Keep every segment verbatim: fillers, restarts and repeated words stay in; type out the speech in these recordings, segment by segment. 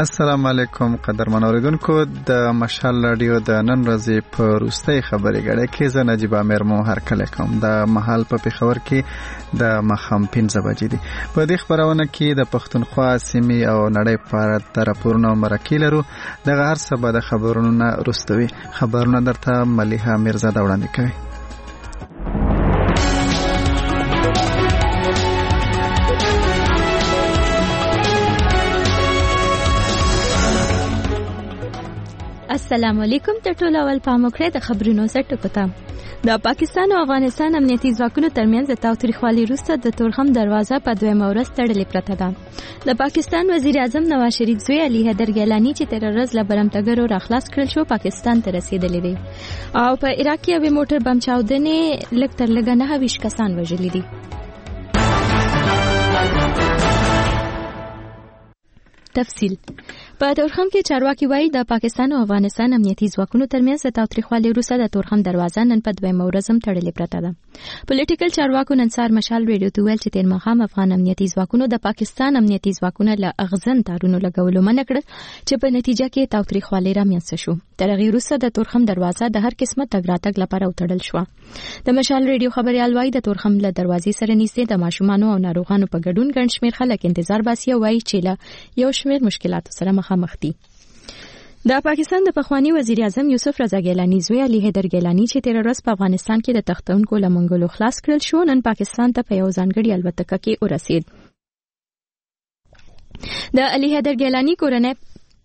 السلام علیکم قدرمن اوریدونکو د مشال رادیو د نن ورځې په وروستۍ خبرې غړې کې زه نجیب امیر مو هرکله کوم. د محل په پېښور کې د ماښام پنځه بجې دي. په دې خبرونه کې د پښتونخوا سیمې او نړۍ په اړه د راپورونو مرکې لرو. دغه هر څه به د خبرونو نه وروسته وي. خبرونه درته ملیحه میرزاده وړاندې کوي. السلام علیکم. ته ټول اول پام وکړئ د خبرونو سرټکو ته. د پاکستان او افغانستان امنیتي ځواکونو ترمنځ د تاوتریخوالي وروسته د تورخم دروازه په دویمه ورځ تړلې پرته ده. د پاکستان وزیر اعظم نواز شریف زوی علي حیدر ګیلاني چې تیر ورځ له برمتګرو راخلاص کړل شو پاکستان ته رسیدلی دی او په عراق کې یوې موټر بم چاودنې لږ تر لږه نهه ویشت کسان وژلي دي. تفصیل په تورخم کې چارواکي وایي د پاکستان او افغانستان امنیتي ځواکونو ترمنځ د تاوتریخوالي وروسته د تورخم دروازه نن په دویمه ورځ هم تړلې پرته ده. پولیټیکل چارواکو نن سهار مشال ریډیو ته ویل چې تیر ماښام افغان امنیتي ځواکونو د پاکستان امنیتي ځواکونه له اغزن تارونو لګولو منع کړل چې په نتیجه کې تاوتریخوالي رامنځته شو. تر هغې وروسته د تورخم دروازه د هر قسمه تګ راتګ لپاره وتړل شوه. د مشال ریډیو خبریال وایي د تورخم له دروازې سره نږدې د ماشومانو او ناروغانو په ګډون ګڼ شمېر خلک انتظار باسي او وایي چې له یو شمېر مشکلاتو سره مخامخ دي. د پاکستان د پخوانی وزیر اعظم یوسف رضا ګیلاني زوی علي حیدر ګیلاني چې تیر ورځ په افغانستان کې د تختونکو له منګولو خلاص کړل شو نن پاکستان ته په یو ځانګړي الوتکه کې ورسید. د علي حیدر ګیلاني کورنۍ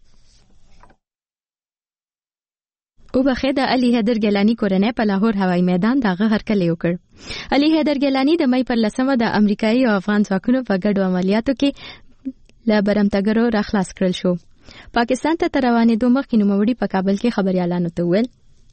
او بخې د علي حیدر ګیلاني کورنۍ په لاهور هوایي میدان دغه هرکلی وکړ. علي حیدر ګیلاني د مې پر لسمه د امریکایي او افغان ځواکونو په ګډو عملیاتو کې له برمتګرو راخلاص کړل شو. پاکستان ته تر روانېدو مخکې نوموړي په کابل کې خبريالانو ته وویل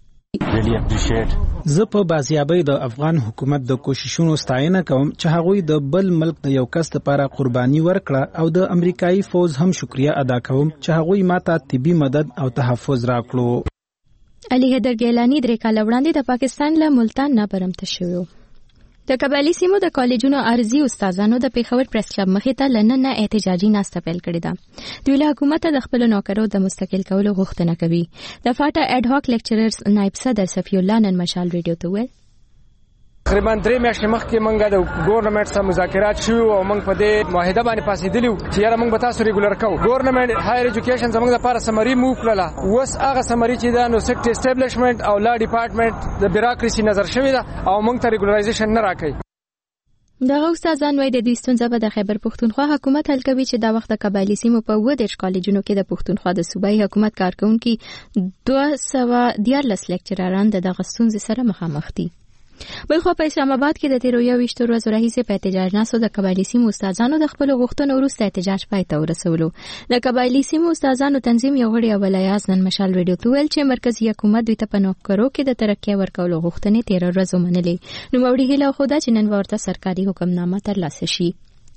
زه په بازیابۍ د افغان حکومت د کوششونو ستاینه کوم چې هغوی د بل ملک د یو کس لپاره قرباني ورکړه او د امریکایي فوز هم شکریا ادا کوم چې هغوی ماته طبي مدد او تحفظ راکړو. علي حیدر ګیلاني درې کاله وړاندې د پاکستان له ملتان نه برمته شوی. د قبایلی سیمو د کالجونو ارزي استادانو د پیښور پریس کلب مخې ته لننه احتجاجي ناسته پیل کړې ده. دوی له حکومت د خپل نوکرو د مستقل کولو غوښتنه کوي. د فاټا اډ هاک لیکچررز نائب صدر صفی الله نن مشال ریډیو ته ویل تقریبا درې میاشتې مخکې موږ د ګورنمنت سره مذاکرات شوي او موږ په دې معاهده باندې پاسېدلي وو چې یاره موږ به تاسو ریګولر کوو. ګورنمنت هایر ایجوکیشن زموږ لپاره سمري موو کړله. اوس هغه سمري چې ده نو سیکټ اسټابلیشمنټ او لا ډیپارټمنټ د بیروکراسي نظر شوې ده او موږ ته ریګولرایزیشن نه راکوي. دغه استادان وایي د دې ستونزه به د خیبر پښتونخوا حکومت حل کوي چې دا وخت د قبایلی سیمو په اووه دېرش کالجونو کې د پښتونخوا د صوبایي حکومت کارکونکي دوه سوه دیارلس لیکچرران د دغه ستونزې سره مخامخ دي. بلخوا په اسلام آباد کې د تیرو یوویشتو ورځو راهیسې په احتجاج ناستو د قبایلي سیمو استادانو د خپلو غوښتنو وروسته احتجاج پای ته ورسولو. د قبایلي سیمو استادانو تنظیم یو غړي اولیاز نن مشال ریډیو ته ویل چې مرکزي حکومت دوی ته په نوکرو کې د ترقۍ ورکولو غوښتنې تیره ورځ ومنلې. نوموړي هیله وښوده چې نن به ورته سرکاري حکمنامه ترلاسه شي.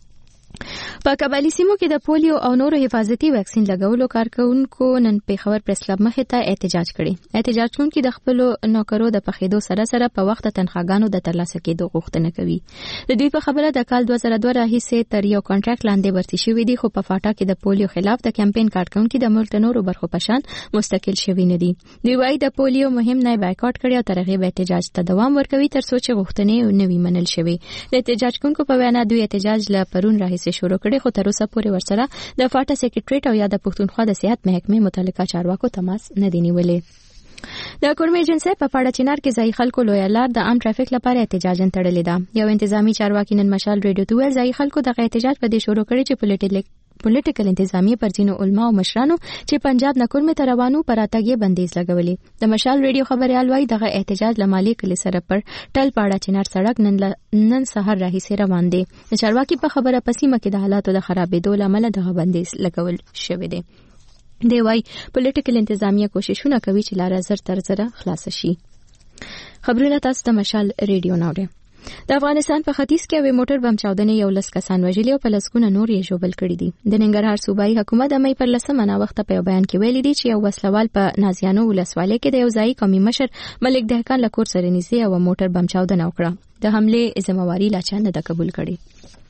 په قبایلی سیمو کې د پولیو او نورو حفاظتي ویکسین لګولو کارکونکو نن پیښور پریس کلب مخې ته احتجاج کړی. احتجاج کوونکي د خپلو نوکرو د پخېدو سره سره په وخت تنخواګانو د ترلاسه کېدو غوښتنه کوي. د دوی په خبره د کال دوه زره دوه راهیسې تر یو کانټراکټ لاندې ورتي شوي دي خو په فاټا کې د پولیو خلاف د کمپاین کارکونکي د ملک نورو برخو په شان مستقل شوي نه دي. دوی وایي د پولیو مهم نه بایکاټ کړي او تر هغې به احتجاج ته دوام ورکوي تر څو چې غوښتنې نه وي منل شوي. د احتجاج کوونکو په وینا دوی احتجاج له پرون راهیسې شروع کړي خو تر اوسه پورې ورسره د فاټا سیکریټریټ او یا د پښتونخوا د صحت محکمې متعلقه چارواکو تماس نه دی نیولی. د کورمې ایجنسۍ په پاړه چنار کې ځایي خلکو لویه لار د عام ټرافیک لپاره احتجاجن تړلې ده. یو انتظامی چارواکي نن مشال ریډیو ته ویل ځایي خلکو دغه احتجاج په دې شروع کړی چې پولیټیکل پولیټیکل انتظامیه پر ځینو علما او مشرانو چې پنجاب نه کورمې ته روانو پر راتګ یې بندیز لګولې. د مشال ریډیو خبریال وایي دغه احتجاج له مالي کلي سره پر ټل پاړه چنار سړک نن نن سهار راهیسې روان دی. د چارواکي په خبره په سیمه کې د حالاتو د خرابېدو له امله دغه بندیز لګول شوی دی. دی وایي پولیټیکل انتظامیه کوششونه کوي چې لاره زر تر زره خلاصه شي. خبرونه تاسو د مشال ریډیو ناوړئ. د افغانستان په ختیځ کې یوې موټر بم چاودنې یو لس کسان وژلي او په لسګونه نور یې ژوبل کړي دي. د ننګرهار صوبایي حکومت د مې پر لسمه ناوخته په یو بیان کې ویلي دي چې یو وسلوال په نازیانو ولسوالۍ کې د یو ځایي قومي مشر ملک دهقان له کور سره نږدې یوه موټر بم چاودنه وکړه. د حملې ذمہواري لا چا نه ده قبول کړې.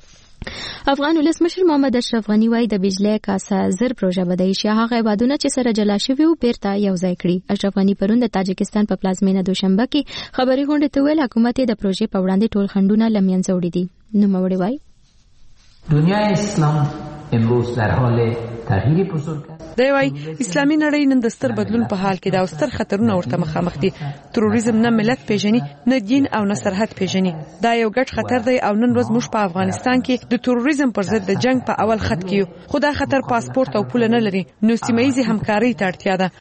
افغان ولسمشر محمد اشرف غنی وايي د بجلی کاسه زر پروژه بدای شي هغه بادونه چې سره جلا شوی او بیرته یو ځای کړي. اشرف غنی پرون د تاجکستان په پلازمینه دوشنبه کې خبري غونډه ته ویل حکومت د پروژې په وړاندې ټول خندونه لمینځه وړي دي. نو موري وايي دنیای اسلام امروز در حال تغییر بزرگ است. دی وايي اسلامي نړۍ نن د ستر بدلون په حال کې دا ستر خطرونه ورته مخامخ دي. تروریزم نه ملت پیژني، نه دین او نه سرحد پیژني. دا یو ګډ خطر دی او نن ورځ موږ په افغانستان کې د تروریزم پر ضد د جنگ په اول خط کې یو. خو دا خطر پاسپورت او پول نه لري، نو سیمایي همکاري ته اړتیا ده.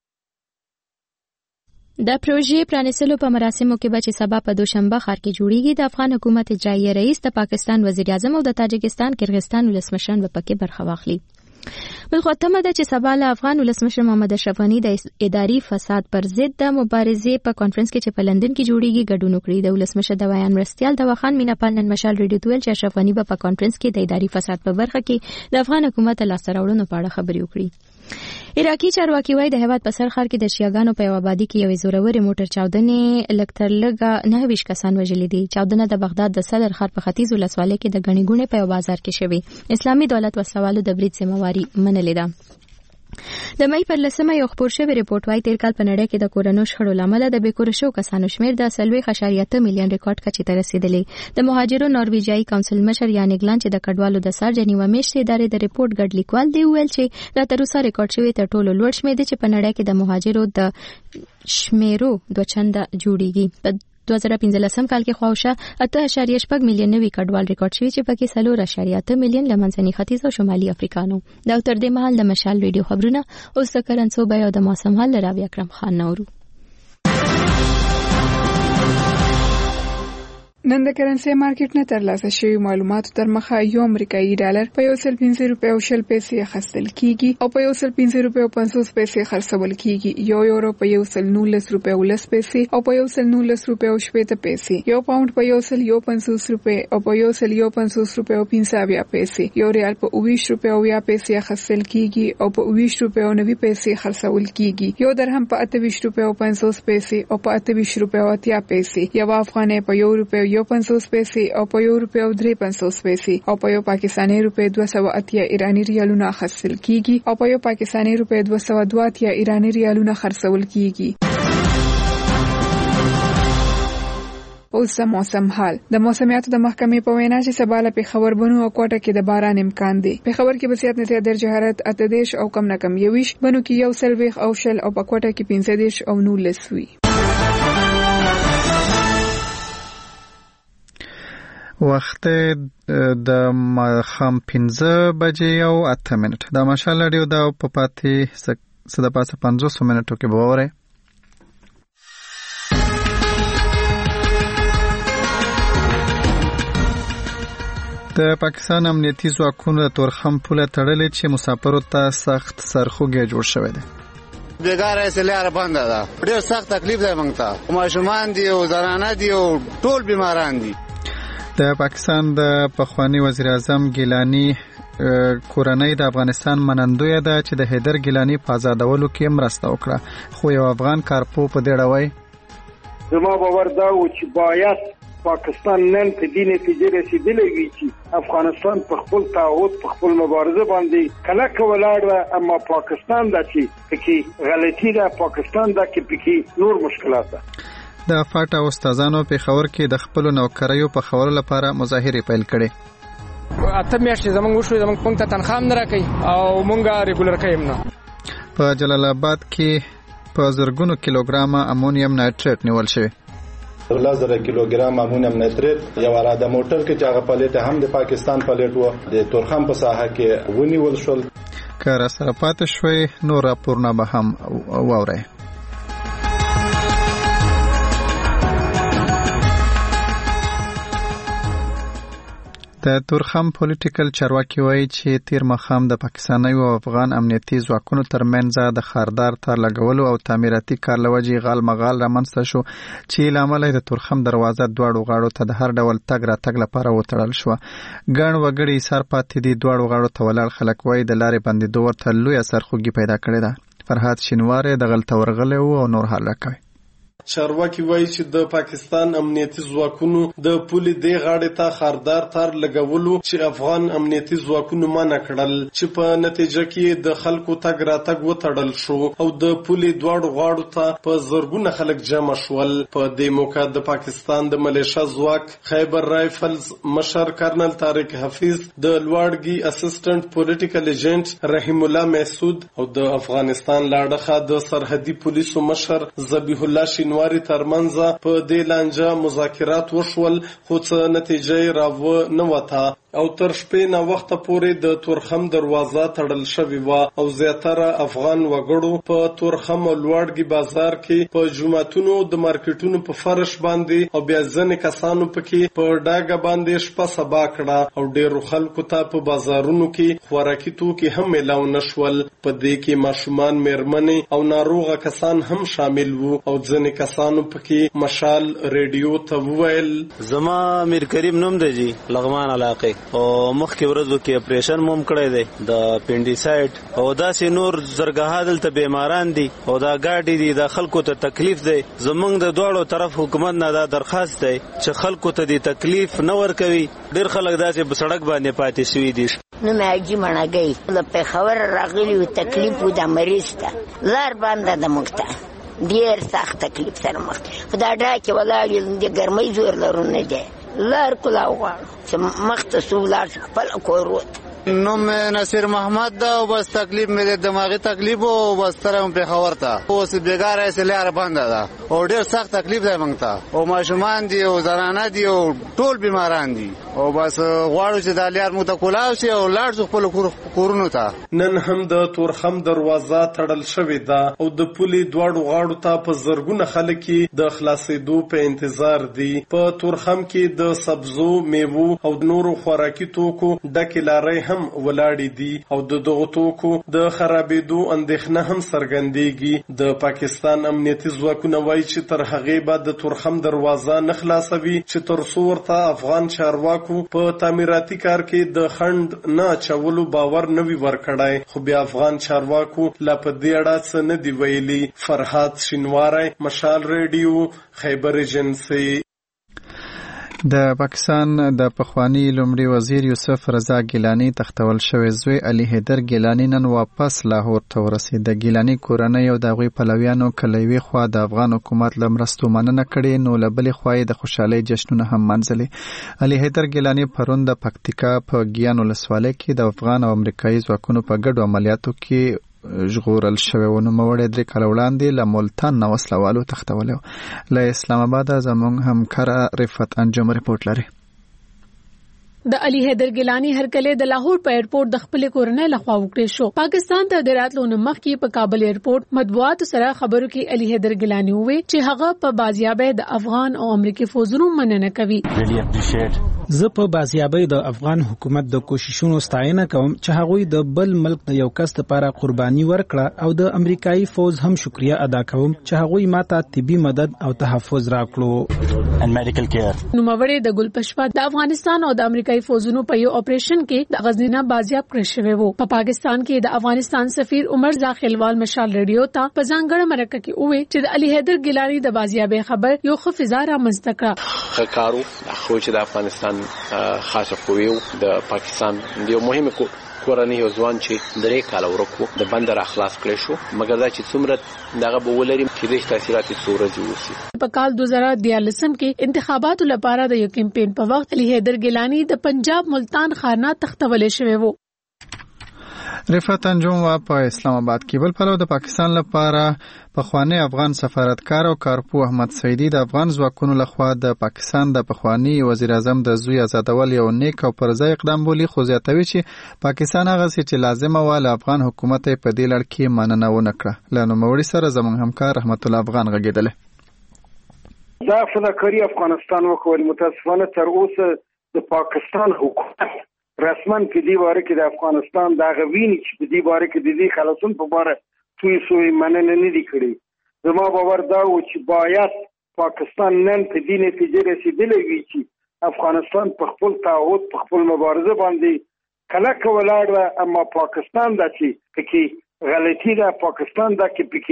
د پروژې پرانیستلو په مراسمو کې به چې سبا په دوشنبه ښار کې جوړیږي د افغان حکومت اجرایي رئیس د پاکستان وزیر اعظم او د تاجکستان کرغستان ولسمشران به پکې برخه واخلي. بل خو تمه ده چې سبا له افغان ولسمشر محمد اشرف غنی د اداري فساد پر ضد د مبارزې په کانفرنس کې چې په لندن کې جوړیږي ګډون وکړي. د ولسمشر د بیان مرستيال د وخان میناپال نن مشال ریډیو تویل چې اشرف غنی په کانفرنس کې د اداري فساد په برخه کې د افغان حکومت لاسته راوړنو په اړه خبرې وکړي. عراقي چارواکي وايي د هیواد په سر ښار کې د شیعاګانو په یو آبادی کې یو زوروري موټر چاودنې لکتر لګه نه ویش کسان وژلي دي. چاودنه د بغداد د صدر ښار په ختیځ ولسوالۍ کې د غنی ګونې په یو بازار کې شوې. اسلامي دولت وسلوالو د برید ذمہواری منلې ده. د مې پر لسمه یو خبر شوی ریپورت وايي تیر کال په نړۍ کې د کورونو شخړو لامل د بیکور شو کسانو شمیر د سلوي خشاریات میلیون ریکارډ کچې ته رسیدلی. د مهاجرو نارویجایي کونسل مشر یانګ لان چې د کډوالو د سر جنیوا میشتې ادارې د ریپورت ګډ لیکوال دی ویل چې دا تر اوسه ریکارډ شوی تر ټولو لوړ شمیر دی چې په نړۍ کې د مهاجرو د شمیرو دوه چنده جوړیږي. دوه زره پنځلسم کال کې خواوشه اته اشاریه شپږ میلیون نوي کډوال ریکارډ شوي چې پکې څلور اشاریه اته میلیون له منځني ختیځ او شمالي افریقانو. دا تر دې مهال د مشال ریډیو خبرونه اوس د کرنسو بیا د موسم حال راوي اکرم خان نورو. نن د کرنسي مارکیټ نه ترلاسه شوی معلوماتو تر مخه یو امریکایي ډالر په یو سل پنځه روپۍ او شل پیسې اخیستل کیږي او په یو سل پنځه روپۍ او پنځوس پیسې خرڅول کیږي. یو یورو په یو سل نولس روپۍ او لس پیسې او په یو سل نولس روپۍ او شپږ پیسې. یو پاوند په یو سل یو پنځوس روپۍ او په یو سل یو پنځوس روپۍ او پنځه اویا پیسې. یو ریال په اوویشت روپۍ او یا پیسې اخیستل کیږي او په اوویشت روپۍ او نوي پیسې خرڅول کیږي. یو درهم په اته ویشت روپۍ او پنځوس پیسې او په اته ویشت روپۍ او اتیا پیسې. یو افغانۍ په یو روپۍ یو پنځوس پیسې او په یو روپۍ او درې پنځوس پیسې او په یو پاکستاني روپۍ دوه سوه اتیا ایرانی ریالونه اخیستل کیږي او په یو پاکستاني روپۍ دوه سوه دوه اتیا ایرانی ریالونه خرڅول کیږي. اوس د موسم حال. د موسمیاتو د محکمې په وینا چې سبا له پېښور بنو او کوټه کې د باران امکان دی. پېښور کې به زیات نتیجه درجه حرارت اته دېرش او کم نه کم یویش، بنو کې یو څلوېښت او شل او په کوټه کې پنځه دېرش او نولس وي. وخت د ماښام پنځه بجې او اته منټ. د مشال راډیو د په پاتې څه د پاسه پنځوس منټو کې به وره. د پاکستان امنیتي ځواکونو د تورخم پوله تړلې چې مسافرو ته سخت سرخوږی جوړ شوی دی. بیګاره سلیاره بنده ده. ډېر سخت تکلیف دی موږ ته. ماشومان دي او زنانه دي او ټول بیماران دي. د پاکستان د پخوانی وزیر اعظم ګیلانی کورنۍ د افغانستان منندوی ده چې د حیدر ګیلانی په آزادولو کې مرسته وکړه، خو یو افغان کارپو په دې ډول زما باور دا و چې باید پاکستان نن په دې نتیجه رسیدلی وي چې افغانستان په خپل تعهد په خپل مبارزه باندې کلکه ولاړ ده، اما پاکستان دا چې پکې غلطي ده، پاکستان دا کې پکې نور مشکلات ده. د فاټا استادانو په خبر کې د خپل نوکریو په خبرو لپاره مظاهره پیل کړي. اته میاشتې زمونږ وشو، زمونږ پونګ ته تنخواه نه راکوي او مونږه ریګولر کوي نه. په جلال آباد کې په زرګونو کیلوګرام امونیم نایټریټ نیول شوی. لزر کیلوګرام امونیم نایټریټ یو اراده موټر کې چې هغه پلیټ هم د پاکستان پلیټ وو د تورخم په ساحه کې ونیول شول. که را سره پاتې شوی نو راپورونه به هم واورئ. د تورخم پولیټیکل چارواکي وایي چې تیر مخام د پاکستاني او افغان امنیتي ځواکونو ترمنځ د خاردار تار لګولو او تعمیراتي کار لوجې غال مغال رامنځته شو چې لامل د تورخم دروازه دواړو غاړو ته د هر ډول تګ راتګ لپاره وتړل شو. ګڼ وګړي ایثار پاتې دي. دواړو غاړو ته ولاړ خلک وایي د لارې بندېدو ورته لویه سرخوږي پیدا کړې ده. فرهاد شینواری د غلطه ورغلی و او نور حال راکوي. چارواکي وایي چې د پاکستان امنیتي ځواکونو د پولې د غاړې ته خاردار تار لګولو چې افغان امنیتي ځواکونو منع کړل چې په نتیجه کې د خلکو تګ راتګ وتړل شو او د پولې دواړو غاړو ته په زرګونه خلک جمع شول. په دې موقع د پاکستان د ملیشیا ځواک خیبر رایفلز مشر کرنل طارق حفیظ، د لوړګي اسسټنټ پولیټیکل ایجنټ رحیم الله محسود او د افغانستان لاړخه د سرحدي پولیسو مشر ذبیح الله شینواری ترمنځ په دې لانجه مذاکرات وشول، خو څه نتیجه راو نه وته او تر شپې نه وخت پورې د تورخم دروازه تړل شوې و او زیاتره افغان وګړو په تورخم او لوړګي بازار کې په جمعتونو د مارکیټونو په فرش باندې او بیا ځنې کسانو پکې په ډاګه باندې شپه سبا کړه او ډېرو خلکو ته په بازارونو کې خوراکي توکي هم میلاو نشول. په دې کې ماشومان، میرمنې او ناروغه کسان هم شامل وو او ځنې کسانو پکې مشال ریډیو ته وویل زما امیر کریم نوم دی جی لغمان علاقه او مخکې ورځو کې اپریشن موم کړی دی د پینډیسایډ او داسې نور زرګها دلته بیماران دي او دا ګاډي دي د خلکو ته تکلیف دی. زمونږ د دواړو طرف حکومت نه دا درخواست دی چې خلکو ته دې تکلیف نه ورکوي. ډېر خلک داسې په سړک باندې پاتې شوي دي. نو مې حاجي مڼګۍ د پېښور راغلي و تکلیف و د مریض ته لار بنده د موږ ته ډېر سخت تکلیف سره مخ خو دا ډاکې ولاړ د ګرمۍ زور لرو نه دی لار کلاو غواړو چې مخته سو لاړ شو خپل کور ووت. نوم نصیر محمد دا او بس تکلیف مې د دماغي تکلیف او بس ترم په خبر ته اوس بیګار یې لار بنده ده او ډېر سخت تکلیف دی موږ ته او ماشومان دي او زنانه دي او ټول بیماران دي او بس غواړو چې د لار مو ته کولاو شي او لاړ شو خپل کورونو ته. نن هم د تورخم دروازه تړل شوې ده او د پولې دواړو غاړو ته په زرګونه خلک د خلاصېدو په انتظار دي. په تورخم کې د سبزو، میوو او نورو خوراکي توکو ډکې لارې هم ولاړې دي او د دغو توکو د خرابېدو اندېښنه هم څرګندېږي. د پاکستان امنیتي ځواکونه وایي چې تر هغې به د تورخم دروازه نه خلاصوي چې تر څو ورته افغان چارواکو په تعمیراتي کار کې د خنډ نه اچولو باور نه وي ورکړی. خو بیا افغان چارواکو لا په دې اړه څه نه دي ویلي. فرهاد شینواری، مشال ریډیو، خیبر ایجنسي. د پاکستان د پخوانی لومړي وزیر یوسف رضا ګیلانی تختول شوی زوی علي حیدر ګیلانی نن واپس لاهور ته ورسید. د ګیلانی کورنۍ او د هغوی پلویانو کله یوې خوا د افغان حکومت له مرستو مننه کړې نو له بلې خوا یې د خوشحالۍ جشنونه هم منځلي. علي حیدر ګیلانی پرون د پکتیکا په ګیان ولسوالۍ کې د افغان او امریکایي ځواکونو په ګډو عملیاتو کې ژغورل شوی و. نوموړی درې کاله وړاندې له ملتان نه وسله والو تښتولی و. له اسلام آباده زموږ همکاره رفعت انجم رپورټ لري. د علي حیدر ګیلانی هرکله د لاهور په ایرپورټ د خپل کورنۍ لخوا وکړې شو. پاکستان ته د راتلو نمخ کې په کابل ایرپورټ مطبوعات سره خبرو کې علي حیدر ګیلانی وویل چې هغه په بازیابۍ د افغان او امریکایي فوجونو مننه کوي. زه په بازیابۍ د افغان حکومت د کوششونو ستاینه کوم چې هغوی د بل ملک د یو کس لپاره قرباني ورکړه او د امریکایي فوج هم شکریا ادا کوم چې هغوی ماته طبي مدد او تحفظ راکړو. نوموړی د ګل پشپا د افغانستان او د امریکایي فوجونو په یو اپریشن کې د غزنینا بازیاب کړی شوی وو. په پاکستان کې د افغانستان سفیر عمر زاخیلوال مشال ریډیو ته په ځانګړې مرکه کې وویل چې د علي حیدر ګیلانی د بازیابۍ خبر یو ښه فضا رامنځته کړه. کارو خو چې د افغانستان خاصه قویو د پاکستان یو مهمه کورنۍ یو ځوان چې درې کاله ورکو د بندر اخلاص کړی شو مګر دا چې څومره دغه به ولري چې د تاثیرات څومره وسی. په کال دوه زره دیارلسم کې انتخاباتو لپاره د یو کمپاین په وخت علي حیدر ګیلانی د پنجاب ملتان خانه تختول شوی وو. رفعت انجم وا په اسلام آباد کې. بل پلو د پاکستان لپاره پخوانی افغان سفارتکار او کارپو احمد سعیدی د افغان ځواکونو لخوا د پاکستان د پخوانی وزیر اعظم د زوی آزادول یو نیک او پرځای اقدام بولی، خو زیاتوي چې پاکستان هغه چې لازمه و له افغان حکومت په دې لړ کې مننه ونه کړه. له نوموړي سره زموږ همکار رحمت الله افغان غږیدل. دا فداکاری افغانستان وکول متاسفانه تر اوسه د پاکستان حکومت رسما په دې باره کې د افغانستان دا غویني چې په دې باره کې د دې خلاصون په باره توی سوی مننه نه دي کړی. زما باور دا و چې باید پاکستان نن په دې نتیجه رسیدلی وي چې افغانستان په خپل تعهد په خپل مبارزه باندې کلکه ولاړ، اما پاکستان دا چې پکې غلطي ده، پاکستان دا کې پکې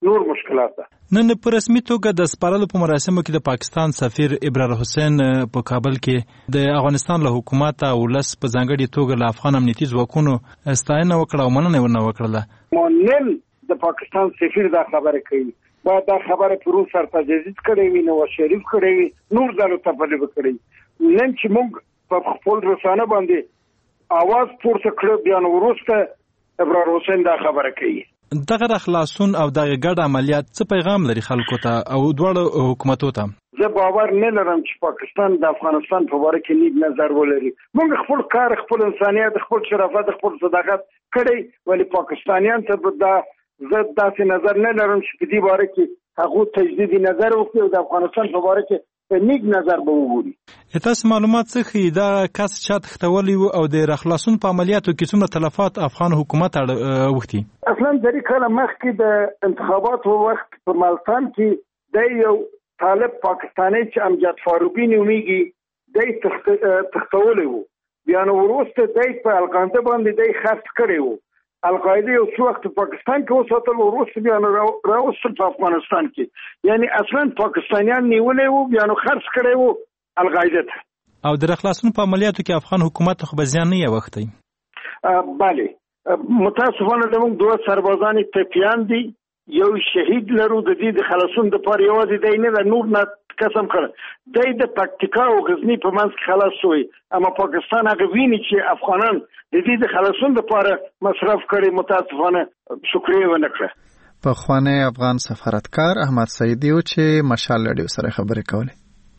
نور مشکلات ده. نن په رسمي توګه د سپارلو په مراسمو کې د پاکستان سفیر ابرار حسین په کابل کې د افغانستان له حکومت او ولس په ځانګړي توګه له افغان امنیتي ځواکونو ستاینه وکړه او مننه ونه وکړه. مونن د پاکستان سفیر دا خبره کوي با دا خبره پرو سر تجدید کړی وي نو شریف کړی وي نور ځلو ته په لور کړی نن چې موږ په خپل رسانه باندې आवाज پورته کړ بیا نو ورسته ابرار حسین دا خبره کوي. دغه خلاصون او دغه ګډ عملیات څه پیغام لري خلکو ته او دواړو حکومتو ته؟ زه باور نه لرم چې پاکستان د افغانستان په اړه کې نیک نظر ولري. موږ خپل کار خپل انسانيت خپل شرافت خپل صداقت کړی ولی پاکستانیان ته دا زه داسې نظر نه لرم چې په دې اړه کې هغه تجدیدي نظر وکړي او د افغانستان په اړه کې نیک نظر به وګوري. تاسو معلومات څه خي دا کس چات ختولی او د رخلاصون په عملیاتو کې څومره تلفات افغان حکومت وختي؟ اصلا د کله مخکې د انتخاباتو وخت په ملتان کې د یو طالب پاکستاني چې امجد فاروقي نوميږي د تختولې وو بیا نو ورسته د په القاعده باندې د خرڅ کړي وو. القاعده یو څو وخت پاکستان کې وساتل ورسته بیا نو راوستل په افغانستان کې یعنی اصلا پاکستانیان نیولې وو بیا نو خرڅ کړي وو القاعده ته. او د رخلاصون په عملیاتو کې افغان حکومت خو به ځان نه وختي. بله متاسفانه زموږ دوه سربازان ټپیان دي یو شهید لرو د دې د خلاصون د پاره یوازې دی نه نور نه قسم کړ د د پکتیکا او غزنی په منځ کې خلاص شوی اما پاکستان هغه ویني چې افغانان د دې د خلاصون د پاره مصرف کړي متاسفانه شکرې ونه کړه. په خوانه افغان سفارتکار احمد سعیدی او چې مشال لډیو سره خبرې کولې.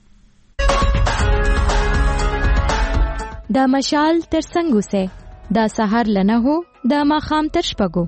دا مشال تر څنګه سه دا سحر لنه هو دا ماخام تر شپږو.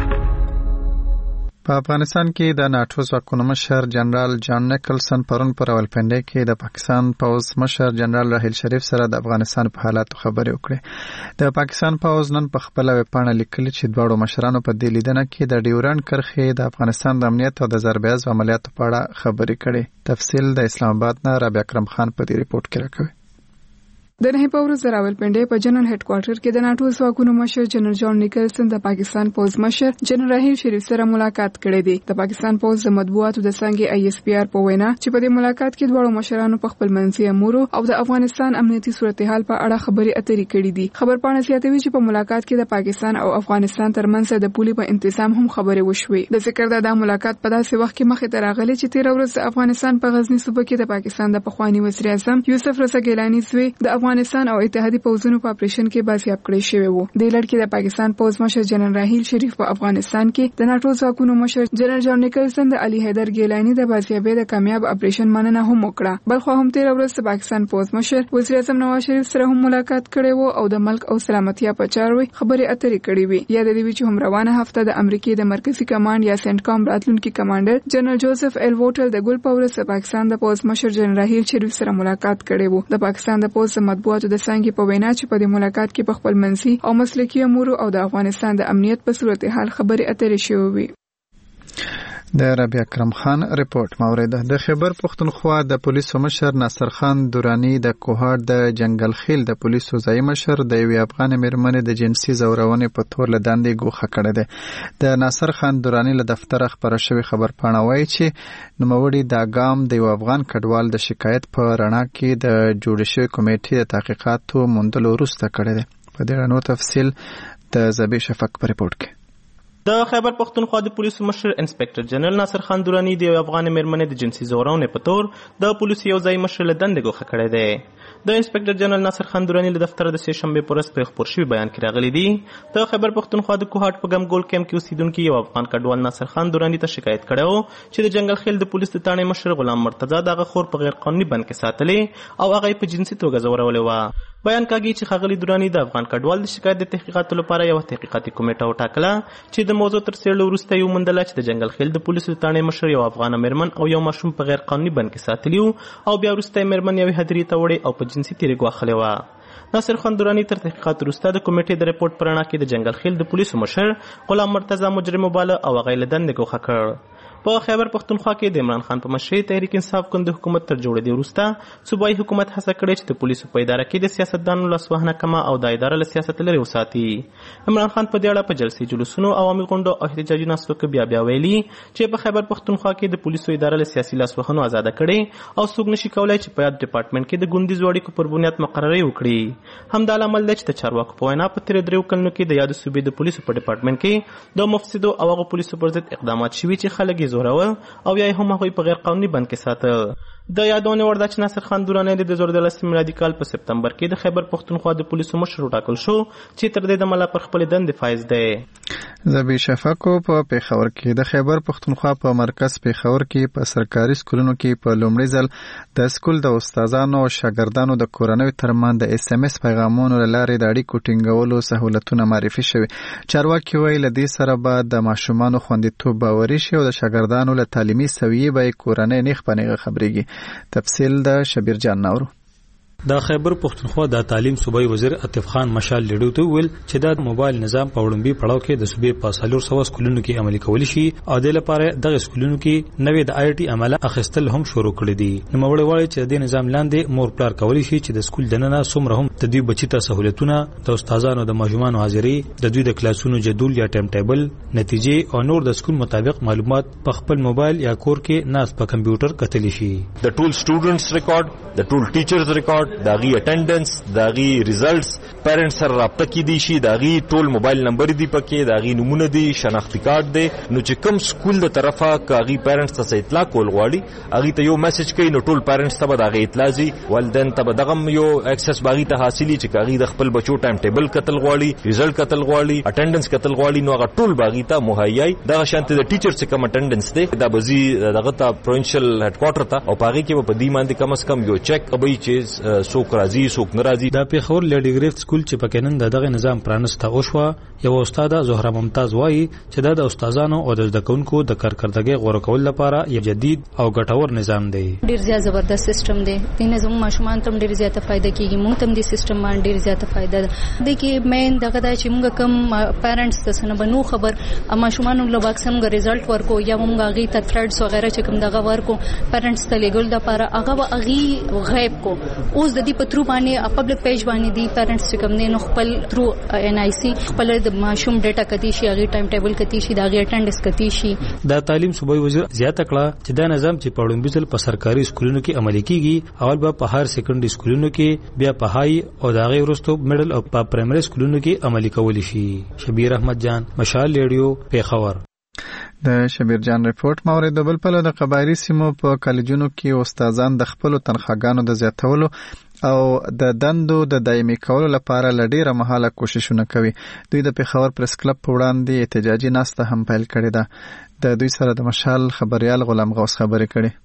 په افغانستان کې د ناتو ځواکونو مشر جنرال جان نیکلسن پرون پر راولپنډي کې د پاکستان پوز مشر جنرال راحیل شریف سره د افغانستان په حالاتو خبرې وکړې. د پاکستان پوز نن په خپل ویبپاڼه لیکلي چې دواړو مشرانو په دې لیدنه کې د ډیورنډ کرښې د افغانستان د امنیت او د ضربه‌از عملیاتو په اړه خبرې کړې. تفصیل د اسلام آباد نه رابعه اکرم خان په دې ریپورت کې راکوي. د نه په ورځ راولپنډي په جنرال هډ کوارټر کې د ناتو ځواکونو مشر جنرال جان نیکلسن د پاکستان پوز مشر جنرال راحیل شریف سره ملاقات کړې دي. د پاکستان پوز د مطبوعاتو د څنګه آی اس پی آر په وینا چې په دې ملاقات کې دواړو مشرانو په خپل منځي امور او د افغانستان امنیتي صورتحال په اړه خبرې اترې کړې دي. خبرپاڼه زیاتوي چې په ملاقات کې د پاکستان او افغانستان ترمنځ د پولي په انتظام هم خبرې وشوي. د ذکر د د ملاقات په داسې وخت کې مخې ته راغلي چې تیر ورځ د افغانستان په غزنی صوبه کې د پاکستان د پخوانی وزیر اعظم یوسف رضا ګیلانی زوی د افغانستان او اتحادیه پوځونو په اپریشن کې بازیاب کړی شوی وو. د لړ د پاکستان پوز مشر جنرال راحیل شریف په افغانستان کې د ناتو ځواکونو مشر جنرال جان نیکلسن د علي حیدر ګیلانی د بازیابۍ د کامیاب اپریشن مننه هم وکړه. بلخو هم تیر ورځ د پاکستان پوز مشر وزیر اعظم نواز شریف سره هم ملاقات کړی وو او د ملک او سلامتیا په چارو خبرې اترې کړې وي. یا د دې چې هم روانه هفته د امریکای د مرکزی کمانډ یا سنټکام راتلونکي کمانډر جنرال جوزف ایل ووټل د ګل پاورس د پاکستان د پوز مشر جنرال راحیل شریف سره ملاقات کړی وو. د پاکستان د پوز مطبوعاتو د څنګه په وینا چې په دې ملاقات کې په خپل منځي او مسلکي امور او د افغانستان د امنیت په صورتحال خبرې اترې شوې. د رابعه اکرم خان ریپورت موریده. د خیبر پختونخوا د پولیسو مشر ناصر خان دورانی د کوهاټ د جنگل خیل د پولیسو ځای مشر د یو افغان مېرمنې د جنسي زورونې په تور لداندې ګوښه کړې ده. د ناصر خان دورانی له دفتر خبره شوی خبرپاڼه وایي چې نوموړي د ګام د یو افغان کډوال د شکایت په رڼا کې د جوړ شوی کمیټې د تحقیقاتو موندلو وروسته کړې ده. په دې اړه نو تفصیل د زبی شفق په ریپورت کې. د خیبر پختونخوا د پولیسو مشر انسپکټر جنرال ناصر خان دورانی د افغان مېرمنې د جنسي زورونې په تور د پولیسو یو ځای مشر له دندې ګوښه کړی دی. د انسپکټر جنرال ناصر خان دورانی له دفتر د سې شنبې په ورځ په خپور شوي بیان کې راغلي دي د خیبر پختونخوا د کوهاټ په ګمګول کیمپ کې اوسیدونکي یو افغان کډوال ناصر خان دورانی ته شکایت کړی و چې د جنگل خیل د پولیس د تاڼې مشر غلام مرتضی دغه خور په غیر قانوني بند کې ساتلې او هغه په جنسي توګه زورولې وه. بیان کاږي چې ښاغلي دورانی د افغان کډوال د شکایت د تحقیقاتو لپاره یو تحقیقاتي کمیټه وټاکله چې د موضوع تر څېړلو وروسته یې وموندله چې د جنگل خیل د پولیسو د تاڼې مشر یو افغانه مېرمن او یو ماشوم په غیر قانوني بند کې ساتلي او بیا وروسته یې مېرمن یوې هدیرې ته وړې او په جنسي تېرې ګواښلې وه. ناصر خان دورانی تر تحقیقات وروسته د کمیټې د ریپورټ په رڼا کې د جنگل خیل د پولیسو مشر غلام مرتضی مجرم وباله او هغه یې له دندې ګوښه کړ. په خیبر پښتونخوا کې د عمران خان په مشرۍ تحریک انصاف ګوند حکومت تر جوړېدو وروسته صوبایي حکومت هڅه کړې چې د پولیسو په اداره کې د سیاستدانو لاسوهنه کمه او د اداره له سیاست لرې وساتي. عمران خان په دې اړه په جلسې جلوسونو عوامي غونډو او احتجاجي ناستو کې بیا بیا ویلي چې په خیبر پښتونخوا کې د پولیسو اداره له سیاسي لاسوهنو آزاده کړې او څوک نشي کولای چې په یاد ډپارټمنټ کې د ګوندیزو اړیکو پر بنیاد مقرري وکړي. همدا لامل دی چې د چارواکو په وینا په تېرو دریو کلونو کې د یادو صوبې د پولیسو په ډپارټمنټ کې د مفسدو او هغو پولیسو پر ضد اقدامات شوي چې خلک یې زورول او یا هم هغوی په غیر قانوني بند کې ساتل. د یادونه وړ ده چې ناصر خان دراني د دوه زره دولس میلادي کال په سپتمبر کې د خیبر پښتونخوا د پولیسو مشر وټاکل شو چې تر دې دمه لا پر خپل دندې فایز دی. زبی شفقو په پیښور کې د خیبر پښتونخوا په مرکز پیښور کې په سرکاري سکولونو کې په لومړي ځل د سکول د استادانو او شاګردانو د کورنۍ ترمنځ د اس ام اس پیغامونو لارې د اړیکو ټینګولو سہولتونه معرفي شوي. چارواکي وایي له دې سره به د ماشومانو خوندیتوب باوري شي او د شاګردانو له تعلیمي سویې به کورنۍ نیغ په نیغه خبرېږي. تفصیل د شبیر جان نورو. د خیبر پښتونخوا د تعلیم صوبایي وزیر عطیف خان مشال لیډو ته ویل چې د موبایل نظام په وړاندې پړاو کې د صوبې په څلور سوه سکولونو کې عملي کول شي او د لپاره دغه سکولونو کې نوې د آی ټي عمله اخیستل هم شروع کړی دي. نو موږ وایو چې د نظام لاندې مور پلار کولی شي چې د سکول دننه څومره هم د دوی بچی ته سہولتونه د استادانو د ماشومانو حاضري د دوی د کلاسونو جدول یا ټایم ټیبل نتیجې او نور د سکول مطابق معلومات په خپل موبایل یا کور کې ناس په کمپیوټر کتلی شي. د ټول سټوډنټس ریکارډ د ټول ټیچرز ریکارډ داغي اټینډنس داغي ریزلټس پیرنټس سره رابطه کې دي شي داغي ټول موبایل نمبر دی پکې داغي نمونه دي شناختی کارت دی. نو چې کوم سکول د طرفه کاغي پیرنټس ته اطلاع کول غواړي هغه ته یو میسج کوي نو ټول پیرنټس ته داغي اطلاع زی والدین ته دغه یو اکسس باغی ته حاصلې چې کاغي د خپل بچو ټایم ټیبل کتل غواړي ریزلټ کتل غواړي اټینډنس کتل غواړي نو هغه ټول باغی ته مهیا د شانته د ټیچر څخه کم اټینډنس دی دا بزی دغه ته پروینشل هډ کوارټر ته او باغی کې په دې باندې کم از کم یو چیک ابي چې څوک راځي څوک ناراضي. د پیښور لیډي ګریفت سکول چې پکې نن دغه نظام پرانسته او شو یو استاد زهره ممتاز وایي چې د استادانو او د زده کوونکو د کارکړدګۍ غوړه کول لپاره یو جدید او ګټور نظام دی. ډیر زیات زبردست سیستم دی. د نظام ماشومان ته ډیر زیاته فائدہ کیږي مونږ ته د سیستم باندې ډیر زیاته فائدہ ده. د کې مین دغه د چې موږ کم پیرنټس ته سن بنو خبر ماشومان له واکسم غ ریزلټ ورکو یا موږ غي ته تھریډز وغیرہ چې کوم دغه ورکو پیرنټس ته لګول د لپاره هغه اغي غیب کو اوس د دې پترو باندې پبلک پیج باندې دی پیرنټس چې کوم نه خپل تھرو ان آی سی خپل د ماشوم ډیټا کتی شي هغه ټایم ټیبل کتی شي داغه اټینډنس کتی شي. د تعلیم صوبایي وزیر زیاته کړه چې دا نظام چې په وړاندې ځل په سرکاري سکولونو کې عملي کیږي اول به په هر سیکنډري سکولونو کې بیا په هاي او داغه ورستو میډل او په پرایمري سکولونو کې عملي کول شي. شبیر احمد جان مشال لیډیو پیښور. د شبیر جان ریپورت مورید بل په د قبایلی سیمو په کالجونو کې استادان د خپل تنخواګانو د زیاتولو او د دندو د دایمي کولو لپاره لډیره مهاله کوششونه کوي. دوی د پیښور پریس کلب په وړاندې احتجاجي ناسته هم پیل کړې ده. د دوی سره د مشال خبريال غلام غوث خبرې کړي.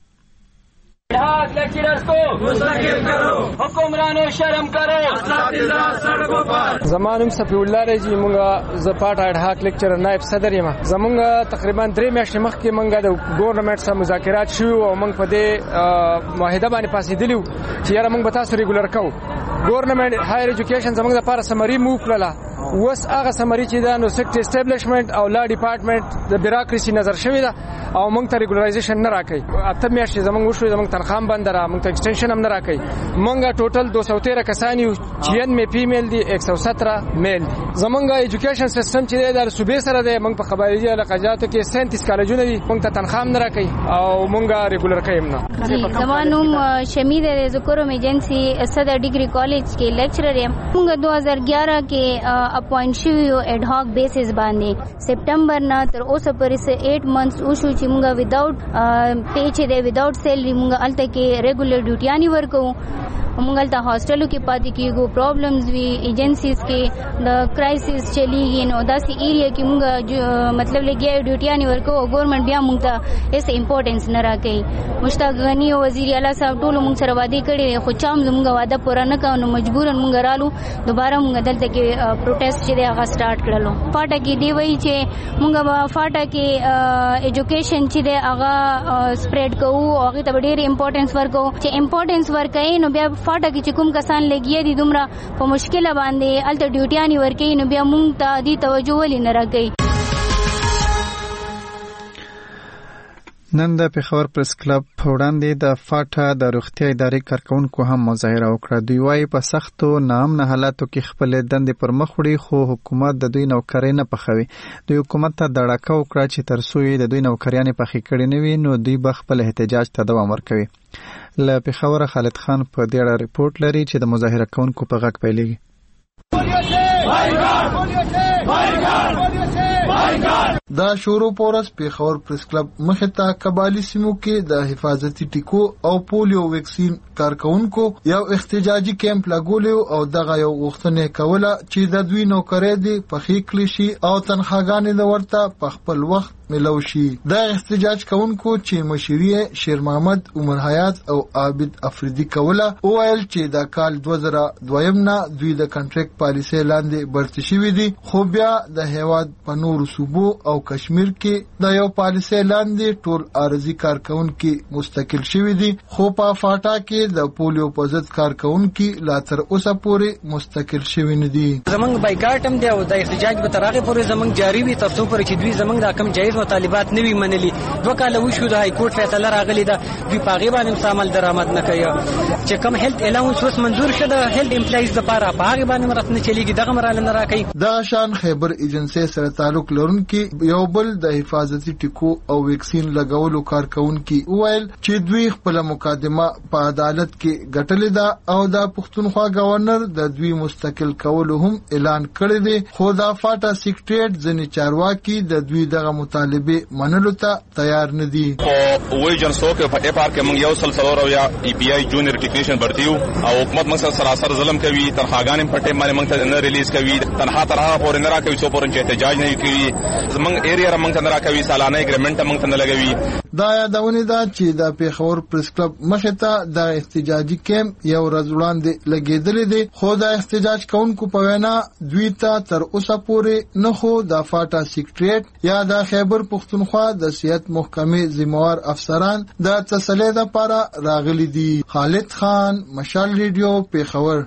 لیکچرز کو مستقل کرو حکمرانو شرم کرو اساتذہ سڑکوں پر. زمانم صفی الله رجی مونږه ز پات اډ هاک لیکچر نائب صدر یم. زمونږه تقریبا درې میاشتې مخکې مونږه د ګورنمنت سره مذاکرات شو او مونږ په دې معاهده باندې پاسېدلیو چې یاره مونږ به تاسو ریګولر کوو. ګورنمنت هایر ایجوکیشن زمونږ لپاره سمری موو کړله. وس هغه سمری چې دا نو سیکټ اسټابلیشمنت او لا ډپارټمنټ د بیروکراسي نظر شوی دا او مونږ ته ریګولرایزیشن نه راکړي. اته میاشتې زمونږ وشو زمونږ تنخواه بند را مونږ ته ایکسټنشن هم نه راکړي. مونږه ټوټل دو سو تیرہ کسان یو چھیانوے فیمیل دي ایک سو سترہ میل دي. زمونږ ایجوکیشن سیستم چې د صوبې سره دی مونږ په قبایلی علاقاجاتو کې سینتیس کالجونه دي مونږ ته تنخواه نه راکړي او مونږه ریګولر کوي نه. جی زمانوم شمید ذکر ایجنسی صدر ډیګری کالج کې لیکچرر یم. مونږ دو ہزار گیارہ کې اپوینټ شو یو اډ هاک بیسس باندې سپټمبر نه تر اوسه پورې ایٹ منثس وشو چې مونږه وداوټ پی چې دی وداوټ سیلری مونږه الته کې ریګولر ډیوټیانی ورکو. مونږ ته هاستلو کې پاتې کیږو پرابلمز وی ایجنسیز کې د کرایسس چلیږي نو داسې ایریا کې مونږ مطلب لګیا ډیوټیانی ورکو او ګورنمنت بیا مونږ ته هیڅ امپورټنس نه راکړي. مشتاق غنی او وزیر اعلی صاحب ټول مونږ سره وعده کړي خو چا مونږ وعده پوره نه کړو نو مجبورن مونږ رالو دوباره مونږ دلته کې پروټیسټ چې دی هغه سٹارټ کړلو. فاټا کې دی وایي چې مونږ به فاټا کې ایجوکیشن چې دی هغه سپریډ کوو او هغه ته ډېر امپورټنس ورکو چې امپورټنس ورکړي نو بیا فاټا کې چې کوم کسان لګیا دي دومره په مشکله باندې الته ډیوټیانی ورکړي نو بیا مونږ ته دې توجه ولې نه راکړي. نن د پېښور پریس کلب په وړاندې د فاټا د روغتیا ادارې کارکونکو هم مظاهره وکړه. دوی وايي په سختو ناامنه حالاتو کې خپل دندې پر مخ وړي، خو حکومت د دوی نوکرۍ نه پخوي. دوی حکومت ته دړکه وکړه چې تر څو یې د دوی نوکریانې پخې کړې نه وي نو دوی به خپل احتجاج ته دوام ورکوي. له پېښوره خالد خان په دې اړه ریپورټ لري چې د مظاهره کوونکو په غږ پیلېږي. دا شورو پورس پېښور پریس کلب مخې ته قبایلي سیمو کې د حفاظتي ټیکو او پولیو ویکسین کارکونکو یو احتجاجي کیمپ لګولیو او دغه یو غوښتنه کوله چې د دوی نوکرۍ دي پخې کړي شي او تنخواګانې د ورته په خپل وخت ملو شي. دا احتجاج کوونکو چې مشري شیر محمد، عمر حیات او عابد افریدي کوله وویل چې د کال دوه زره دویم نه دوی د کنټریکټ پالیسۍ لاندې برتي شوي دي، خو بیا د هیواد په نورو صوبو او کشمیر کې د یو پالیسۍ لاندې ټول عارضي کارکونکي مستقل شوي دي، خو په فاټا کې د پولیو په ضد کارکونکي لا تر اوسه پورې مستقل شوي نه دي. زمونږ بایکاټ هم دی او د احتجاج به تر هغې پورې زمونږ جاري وي تر څو پورې چې دوی زمونږ دا کم جایز مطالبات نه وي منلي. دوه کاله وشو د های کورټ فیصله راغلې ده، دوی په هغې باندې هم عمل درآمد نه کوي. چې کوم هیلت الاونس اوس منظور شو د هیلت امپلایز دپاره په هغې باندې هم رات نه چلېږي، دغه هم راله نه راکوي. دغه شان خیبر ایجنسۍ سره تعلق لرونکي یو بل د حفاظتي ټیکو او ویکسین لګولو کارکونکي وویل چې دوی خپله مقدمه په عدالت کې ګټلې ده او د پښتونخوا گورنر د دوی مستقل کولو هم اعلان کړی دی، خو د فاټا سیکریټریټ ځینې چارواکي د دوی دغه مطالبه منلو ته تیار نه دي. او وی جنسو کې په اف ار کې موږ یو سل سلور او یا ای پی آی جونیئر ټیکنیشن برتیو او حکومت موږ سره سراسر ظلم کوي، تنخواګانې په ټیم باندې موږ ته نه ریلیز کوي، تنخوا تر هغه پورې نه راکوي څو پورې چې احتجاج نه کوي، زموږ ایریا موږ ته نه راکوي، سالانه اګریمنټ موږ ته نه لګوي. دا یادونه ده چې د پېښور پریس کلب مخې ته د احتجاجي کیمپ یو ورځ وړاندې لګېدلې دي، خو د احتجاج کوونکو په وینا دوی ته تر اوسه پورې نه خو د فاټا سیکریټریټ یا د خیبر پښتونخوا د صحت محکمې ذمہوار افسران د تسلۍ لپاره راغلي دي. خالد خان، مشال ریډیو، پېښور.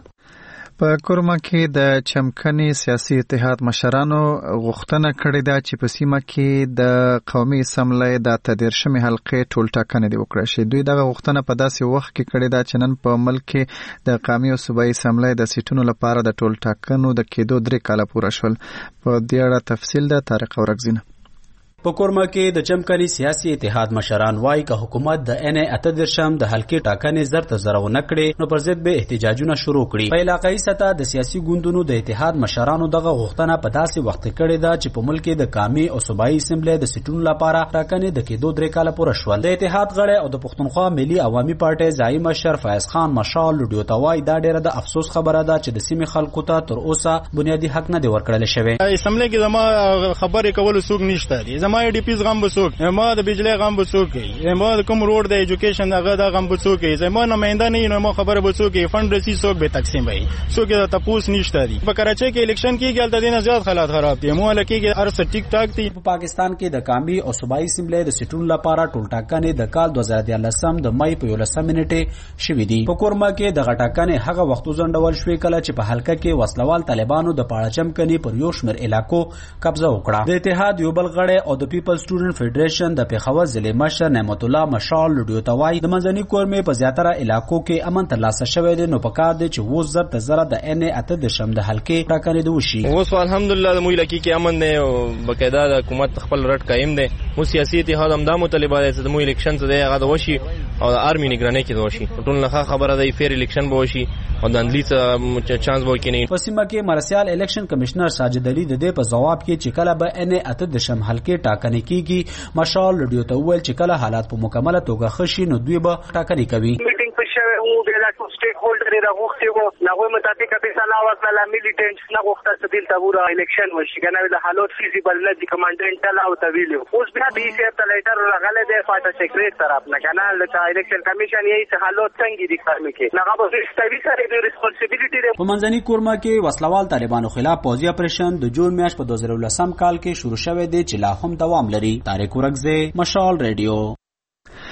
په کورما کې د چمکني سیاسي اتحاد مشرانو غوښتنه کړې ده چې په سیمه کې د قومي اسمبلی د تدیرشمې حلقې ټولټاکنې دې وکړای شي. دوی دغه غوښتنه په داسې وخت کې کړې ده چې نن په ملک کې د قومي او صوبایي اسمبلی د سیټونو لپاره د ټولټاکنو د کېدو درې کاله پوره شول. په دې اړه تفصیل ده طارق اورګزینه. په کورما کې د چمکني سیاسي اتحاد مشران وایي که حکومت د ان اته درشم د حلقې ټاکنې زر ته زر ونه کړي نو پر ضد به احتجاجونه شروع کړي. په علاقایي سطح د سیاسي ګوندونو د اتحاد مشرانو دغه غوښتنه په داسې وخت کړې ده چې په ملک کې د قومي او صوبایي اسمبلی د سیټونو لپاره ټاکنې د کېدو درې کاله پوره شول. د اتحاد غړی او د پښتونخوا ملي عوامي پارټۍ ځایي مشر فیض خان مشال لوډیو ته وایي دا ډېره د افسوس خبره ده چې د سیمې خلکو ته تر اوسه بنیادي حق نه دی ورکړل شوی. اسمبلی کې زما خبرې کول څوک نشته دي، زما ای ډي پیز غم بسوک، ما د بجلی غم بسوک، ما د کوم روډ د ایجوکیشن هغه د غم بسوک، زما نماینده نه نو ما خبره بسوک، فند رسی څوک به تقسیم وي، څوک د تپوس نشته دي. په کراچۍ کې الیکشن کېږي هلته دینه زیات حالات خراب دي، مو لکه هر څه ټیک ټاک دي. په پاکستان کې د قومي او صوبایي اسمبلی د سیټونو لپاره ټولټاکنې د کال دوه زره دیارلسم د مای په یولسمه نیټه شوې دي. په کورما کې د غټاکنې هغه وخت وزندول شوې کله چې په حلقه کې وسلوال طالبانو د پاړه چمکني پر یو شمېر علاقو قبضه وکړه. د اتحاد یو بل غړی او د پیپل سټوډنټ فدریشن د پېښور ضلع مشر نعمت الله مشال لوډیو ته وایي د منځني کورمې په زیاتره علاقو کې امن ترلاسه شوی دی، نو پکار دی چې اوس زر ته زره د ان اته درشم د حلقې ټاکنې وشي. اوس الحمدلله د موږ علاقې کې امن دی او بقاعده د حکومت خپل رټ قائم دی. مو سیاسي اتحاد هم دا مطالبه ده چې د موږ الیکشن څه دی هغه د وشي او د آرمي نگرانۍ کې د وشي، ټول نه خبره ده فیر الیکشن به وشي او د اندلی څه چانس به وکړي. په سیمه کې مرسیال الیکشن کمشنر ساجد علي د دې په جواب کې چې کله به ان اته درشم حلقې ټاکنې کیږي مشال لوډیو ته وویل چې کله حالات په مکمله توګه ښه شي نو دوی به ټاکنې کوي. میټینګ په شوی وو د ټول سټیک هولډر راغوښتي وو نغوی مطابق به سلا وکړه میلیټنټس نه غوښته چې دلته وره الیکشن وشي کنه د حالات فیزیبل نه دي کمانډنټ لا او تویلو اوس بیا به یې ته لیټر راغله د فاټا سیکریټ طرف نه کنه د الیکشن کمیشن یې حالات څنګه دي کار میکي نه غو استوي سره د ریسپانسیبিলিټي په منځني کورما کې وسلوال طالبانو خلاف پوځي اپریشن د جون میاشت په دوه زره ولسم کال کې شروع شوه دی چې لا هم دوام لري. طارق اورګزی، مشال ریډیو.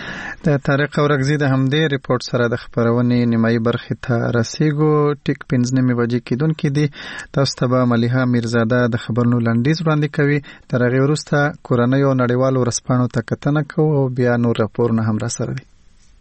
د طارق اورګزی د همدې ریپورت سره د خبرونې نیمایي برخې ته رسیدو. ټیک پنځه نیمې بجې کېدونکې دي. تاسو ته به ملیحه میرزاده د خبرونو لنډیز وړاندې کوي. تر هغې وروسته کورنیو او نړیوالو ورځپاڼو ته کتنه کوو او بیا نور راپورونه هم راسره دي.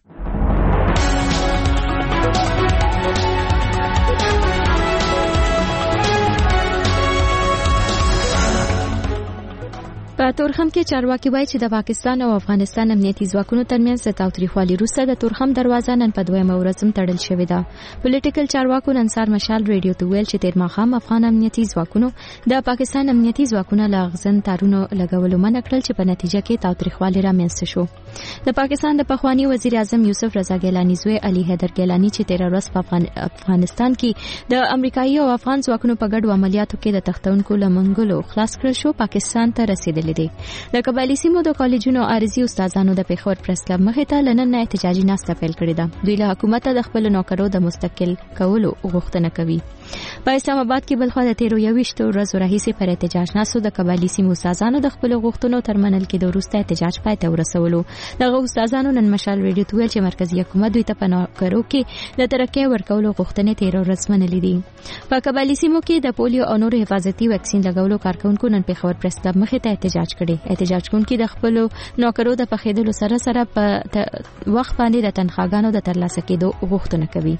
په تورخم کې چارواکي وایي چې د پاکستان او افغانستان امنیتي ځواکونو ترمنځ د تاوتریخوالي وروسته د تورخم دروازه نن په دویمه ورځ هم تړل شوې ده. پولیټیکل چارواکو نن سهار مشال ریډیو ته ویل چې تیر ماښام افغان امنیتي ځواکونو د پاکستان امنیتي ځواکونو له اغزن تارونو لګولو منع کړل چې په نتیجه کې تاوتریخوالي رامنځته شو. د پاکستان د پخوانی وزیر اعظم یوسف رضا ګیلانی زوی علي حیدر ګیلانی چې تیر ورځ په افغانستان کې د امریکایي او افغان ځواکونو په ګډو عملیاتو کې د تختونکو لمنګلو خلاص کړل شو، پاکستان ته رسیدلی دی. د قبایلی سیمو د کالجونو عارضي استادانو د پیښور پریس کلب مخې ته لنن احتجاجي ناسته پیل کړې ده. دوی له حکومت د خپل نوکرو د مستقل کولو غوښتنه کوي. په اسلام آباد کې بلخوا د تیرو یوویشتو ورځو راهیسې پر احتجاج ناسو د قبایلی سیمو استادانو د خپل غوښتنو تر منل کې د وروسته احتجاج پای ته ورسولو. دغه استادانو نن مشال ریډیو ته ویل چې مرکزی حکومت دوی ته په نوکرو کې د ترقۍ ورکولو غوښتنې تیر ورځ منلې دي. په قبایلی سیمو کې د پولیو او نورو حفاظتي ویکسین لګولو کارکونکو نن پیښور پریس کلب مخې ته احتجاج کړی. احتجاج کوونکي د خپل نوکرو د پخېدلو سره سره په وخت باندې د تنخواګانو د ترلاسه کېدو غوښتنه کوي.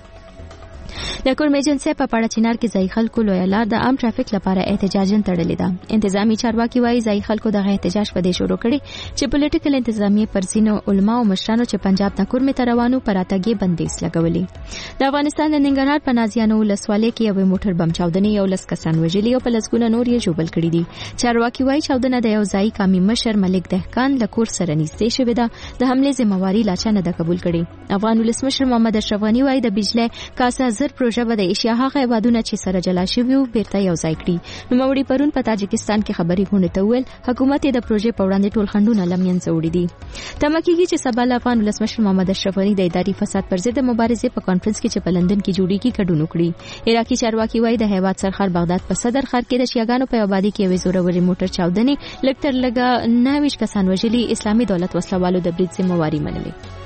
د کورم ایجنسی په پاړه چینار کې ځای خلکو لوی لار د عام ټرافیک لپاره احتجاجن تړلې ده. انتظامی چارواکي وايي ځای خلکو دغه احتجاج په دې شروع کړي چې پولیټیکل انتظامی پر ځینو علما او مشرانو چې پنجاب نه کورم ته روانو پر اتګي بندیز لګولي. د افغانستان د ننګرهار په نازیانو ولسوالۍ کې یو موټر بم چاودنې یو لس کسان وژلي او په لسګونه نور یې ژوبل کړي دي. چارواکي وايي چاودنه د یو ځای قومي مشر ملک دهقان له کور سره نږدې شوې ده. د حملې ذمہواری لا چا نه ده قبول کړې. افغان ولسمشر محمد اشرف غنی وايي د بجلی کاسا زر پروژه به د ایشیا هغه هیوادونه چې سره جلا شوي وو بیرته یو ځای کړي. نوموړي پرون په تاجکستان کې خبري غونډه ته ویل حکومت د پروژې په وړاندې ټول خنډونه له منځه وړي دي. تمه کېږي چې سبا له افغان ولسمشر محمد اشرف غني د اداري فساد پر ضد مبارزې په کانفرنس کې چې په لندن کې جوړیږي ګډون وکړي. عراقي چارواکي وايي د هیواد سرخار بغداد په صدر ښار کې د شیعاګانو په آبادی کې یو زوروري موټر چاودنې لږ تر لږه نهه ویشت کسان وژلي. اسلامي دولت وسلوالو د برید ذمہواری منلې.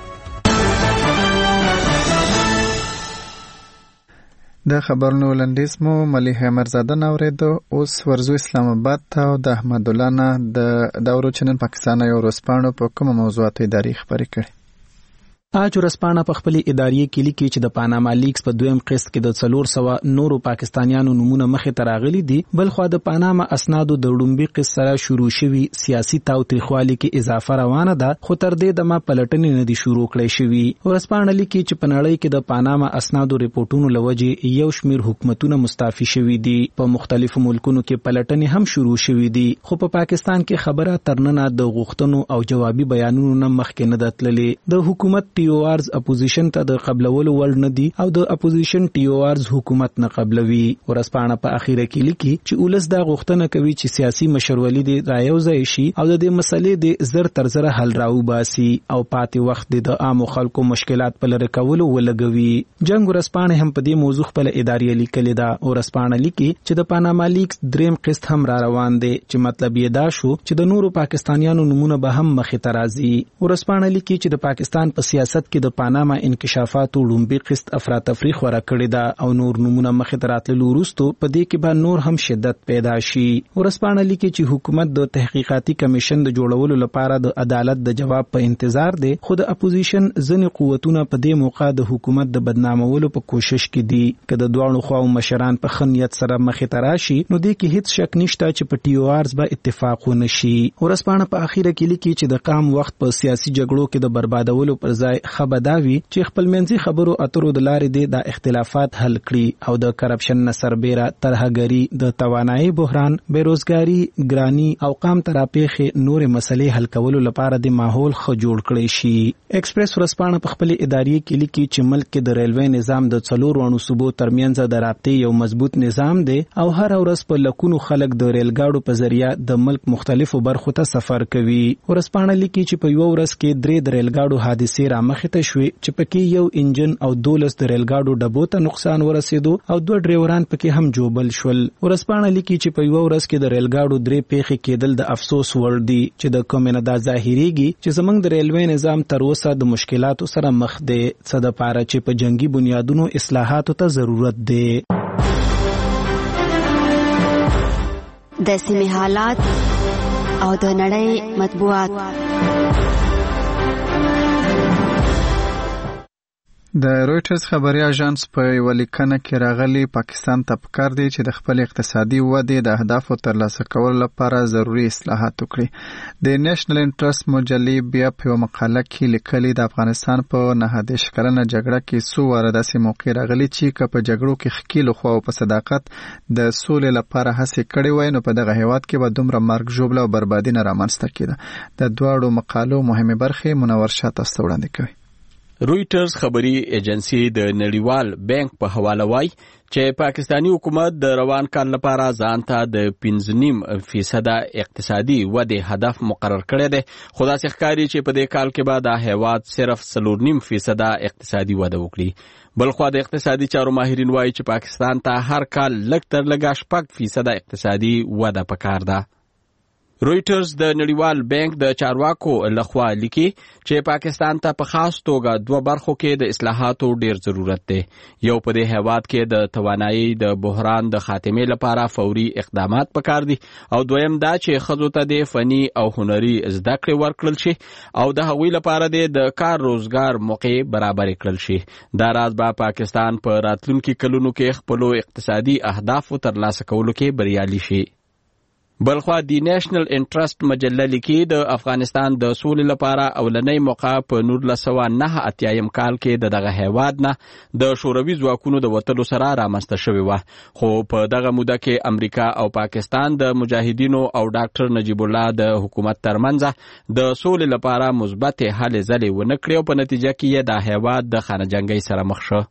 د خبرونو لنډیز مو ملیحه مرزاده نوریدو. اوس ورزو اسلام آباد ته او د احمد الله نه د داورو چنن پاکستان یو ورځپاڼه په کومه موضوعاتو اداري خبرې کړي. اج ورځپاڼه په خپل اداري کې لیکي چې د پاناما لیکس په دویم قسط کې د څلور سوه نورو پاکستانیانو نمونه مخې ته راغلي دي. بلخوا د پاناما اسنادو د وړومبي قسط سره شروع شوي سیاسي تاوتریخوالي کې اضافه روانه ده، خو تر دې دمه پلټنې نه دي شروع کړې شوي. ورځپاڼه لیکي چې په نړۍ کې د پاناما اسنادو ریپورتونو لوجې یو شمیر حکومتونه مستعفي شوي دي. په مختلفو ملکونو کې پلټنې هم شروع شوي دي، خو په پاکستان کې خبره ترننه د غوښتنو او جوابي بیانونو نه مخکې نه ده تللې. د حکومت ټي او آرز اپوزیشن ته د قبلولو وړ نه دي او د اپوزیشن ټي او آرز حکومت نه قبلوي. ورځپاڼه په اخیره کې لیکي چې ولس دا غوښتنه کوي چې سیاسي مشرولي دې رايوځای شي او د دې مسلې د زر تر زر حل راوباسي او پاتې وخت د عامو خلکو مشکلات په لری کولو ولګوي. جنگ ورځپاڼه هم په دې موضوع خپل اداري لیکلې ده. ورځپاڼه لیکي چې د پاناما لیکس دریم قسط هم را روان دي چې مطلب یې دا شو چې د نورو پاکستانیانو نمونه به هم مخې ته راځي. ورځپاڼه لیکي چې د پاکستان په سیاست کې د پاناما انکشافاتو لومبي قسط افراتفری خورا کړی ده او نور نمونه مخې ته راتللو وروسته په دې کې به نور هم شدت پیدا شي. ورځپاڼه لیکي چې حکومت د تحقیقاتي کمیشن د جوړولو لپاره د عدالت د جواب په انتظار دی، خو د اپوزیشن ځینې قوتونه په دې موقع د حکومت د بدنامولو په کوشش کې دي. که د دواړو خواو مشران په ښه نیت سره مخې ته راشي نو دې کې هیڅ شک نشته چې په ټي او آرز به اتفاق ونه شي. ورځپاڼه په اخیره کې لیکي چې د قام وخت په سیاسي جګړو کې د بربادولو پر ځای خبرداوي چې خپلمنځي خبرو اترو د لارې د د اختلافات حل کړي او د کرپشن نه سربېره ترهګري، د توانایي بحران، بیروزګاری، ګرانی او قام تراپیخې نورې مسلې حل کولو لپاره د ماحول ښه جوړ کړی شي. ایکسپریس ورځپاڼه په خپل اداري کې لیکي چې ملک کې د ریلوې نظام د څلور وړو صوبو ترمنځ د رابطې یو مضبوط نظام دی او هر ورځ په لکونو خلک د ریل ګاډو په ذریعہ د ملک مختلفو برخو ته سفر کوي. ورځپاڼه لیکي چې په یو ورځ کې درې د ریل ګاډو حادثې رامنځته مخې ته شوې چې پکې یو انجن او دولس د ریل ګاډو ډبو ته نقصان ورسېدو او دوه ډرایوران پکې هم جوبل شول. ورسپانه لیکي چې په یو ورځ کې د ریل ګاډو درې پیښې کېدل د افسوس وړ دي چې د کومه نه دا ظاهريږي چې زمونږ د ریلوي نظام تر اوسه د مشکلاتو سره مخ دی څه د پاره چې په جنگي بنیادونو اصلاحاتو ته ضرورت دی. د سیمې حالات او د نړۍ مطبوعات. د رويټرز خبري اژانس په یو لیکنه کې راغلي پاکستان ته پکار دی چې د خپل اقتصادي ودې د اهدافو ترلاسه کولو لپاره ضروري اصلاحات وکړي. د نېشنل انټرست مجلې بیا په یو مقاله کې لیکلي د افغانستان په نه دیش کلنه جګړه کې څو واره داسې موقع راغلي چې که په جګړو کې خکیلو خو په صداقت د سولې لپاره هڅې کړې وای نو په دغه هیواد کې به دومره مرګ ژوبله او بربادي نه رامنځته کېده. د دواړو مقالو مهمه برخې منور شاه تاسو وړاندې کوي. رويټرز خبري ایجنسی د نړیوال بانک په حواله وایي چې پاکستانی حکومت د روان کال لپاره ځان ته د پنځه نیم فیصد اقتصادي ودې هدف مقرر کړی دی، خو داسې ښکاري چې په دې کال کې به دا هیواد صرف څلور نیم فیصد اقتصادي وده وکړي. بلخوا د اقتصادي چارو ماهرین وایي چې پاکستان ته هر کال لږ تر لږه شپږ فیصد اقتصادي وده پکار ده. رويټرز د نړیوال بانک د چارواکو لخوا لیکي چې پاکستان ته په خاص توګه دوه برخو کې د اصلاحاتو ډیر ضرورت دی. یو په دې هیواد کې د توانایي د بحران د خاتمې لپاره فوري اقدامات پکار دي او دویم دا چې ښځو ته د فني او هنري زده کړې ورکړل شي او د هغوی لپاره د کار روزګار موقع برابر کړل شي. دا راز به پاکستان په راتلونکي کلونو کې خپل اقتصادي اهداف ترلاسه کولو کې بریالي شي. بلخوا دی نېشنل انټرست مجله لیکي د افغانستان د سولې لپاره اولنۍ موقع په نولس سوه نهه اتیایم کال کې د دغه هیواد نه د شوروي ځواکونو د وتلو سره رامنځته شوې وه، خو په دغه موده کې امریکا او پاکستان د مجاهدینو او ډاکټر نجیب الله د حکومت ترمنځ د سولې لپاره مثبت هلې ځلې ونه کړې او په نتیجه کې یې د هیواد د خانه جنګۍ سره مخ شو.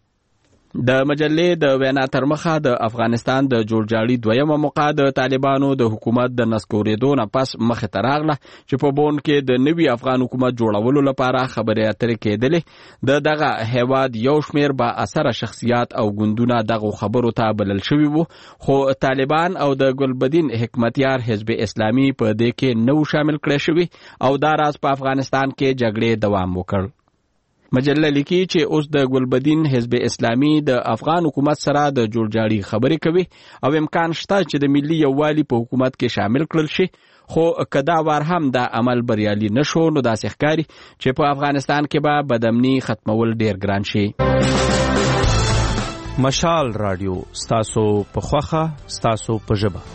د مجلې د وینا تر مخه د افغانستان د جوړجاړي دویمه موقع د طالبانو د حکومت د نسکورېدو نه پس مخې ته راغله چې په بون کې د نوي افغان حکومت جوړولو لپاره خبرې اترې کېدلې. د دغه هیواد یو شمېر با اثره شخصیات او ګوندونه دغه خبرو ته بلل شوي وو، خو طالبان او د ګلبدین حکمتیار حزب اسلامي په دې کې نو شامل کړی شوي او دا راز په افغانستان کې جګړې دوام وکړ. مجله لیکي چې اوس د ګلبدین حزب اسلامي د افغان حکومت سره د جوړجاړي خبرې کوي او امکان شته چې د ملي یووالي په حکومت کې شامل کړل شي، خو کدا وار هم دا عمل بریالي نشو نو داسې ښکاري چې په افغانستان کې به بدامني ختمول ډیر ګران شي. مشال رادیو ستاسو په خوخه ستاسو په ژبه.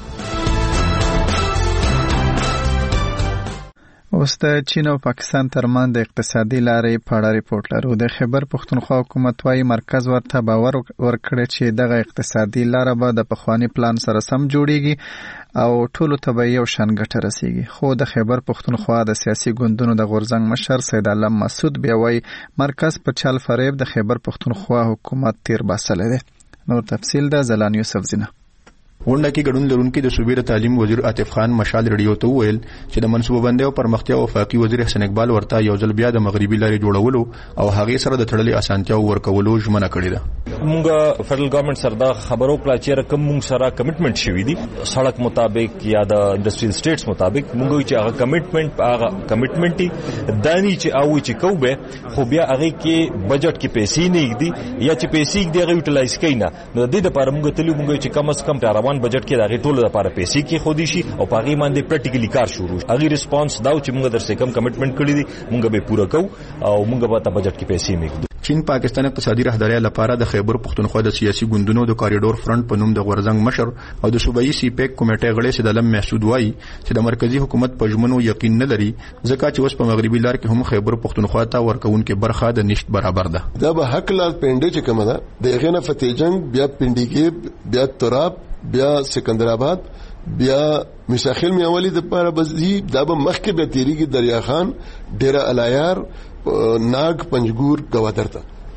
اوس د چین او پاکستان ترمنځ د اقتصادي لارې په اړه ریپورت لرو. د خیبر پښتونخوا حکومت وايي مرکز ورته باور ورکړی چې دغه اقتصادي لاره به د پخواني پلان سره سم جوړیږي او ټولو ته به یو شان ګټه رسیږي. خو د خیبر پښتونخوا د سیاسي ګوندونو د غورځنګ مشر سید عالم مسعود بیا وايي مرکز په چل فریب د خیبر پښتونخوا حکومت تیر باسلی دی. نور تفصیل د زلان یوسف زینه. ونډه کې ګډون لرونکي د صوبې د تعلیم وزیر عاطف خان مشال رډیو ته وویل چې د منصوبه بندۍ او پرمختیا وفاقي وزیر حسن اقبال ورته یو ځل بیا د مغربي لارې جوړولو او هغې سره د تړلې اسانتیاو ورکولو ژمنه کړې ده. موږ فدرل ګورنمنت سره دا خبرو کړه چې کوم موږ سره کمټمنټ شوی دی سړک مطابق یا د انډستریل سټیټس مطابق موږ چې هغه کمټمنټ هغه کمټمنټ دانی چې او چې کوبه خو بیا هغه کې بجټ کې پیسې نه ایږي یا چې پیسې دی هغه یوټیلایز کینا نو د دې لپاره موږ تلو موږ چې کم از کم روان بجټ کې دغه ټول لپاره پیسې کې خودي شي او پاغي باندې پریکټیکلی کار شروع شي. هغه ریسپانس دا چې موږ درسه کم کمټمنټ کړی دي موږ به پوره کوو او موږ به ته بجټ کې پیسې میږدو. چین پاکستان اقتصادي رهبرۍ لپاره د خیبر پښتونخوا د سیاسي ګوندونو د کاریډور فرنٹ په نوم د غورځنګ مشر او د صوبایي سی پیک کمیټې غړي سید علم محسود وایي چې د مرکزی حکومت په ژمنو یقین نه لري ځکه چې اوس په مغربي لار کې هم خیبر پښتونخوا ته ورکوونکې برخه د نشټ برابر ده. دا به حق لال پنده چې کومه ده د غنه فتح جنگ بیا پنډیګي بیا تراب بیا سکندرآباد بیا مشاخل می اولی د پاره بزی دا به مخکې به تیریږي دریا خان ډیره الایار ناگ پنجګور گوادر ته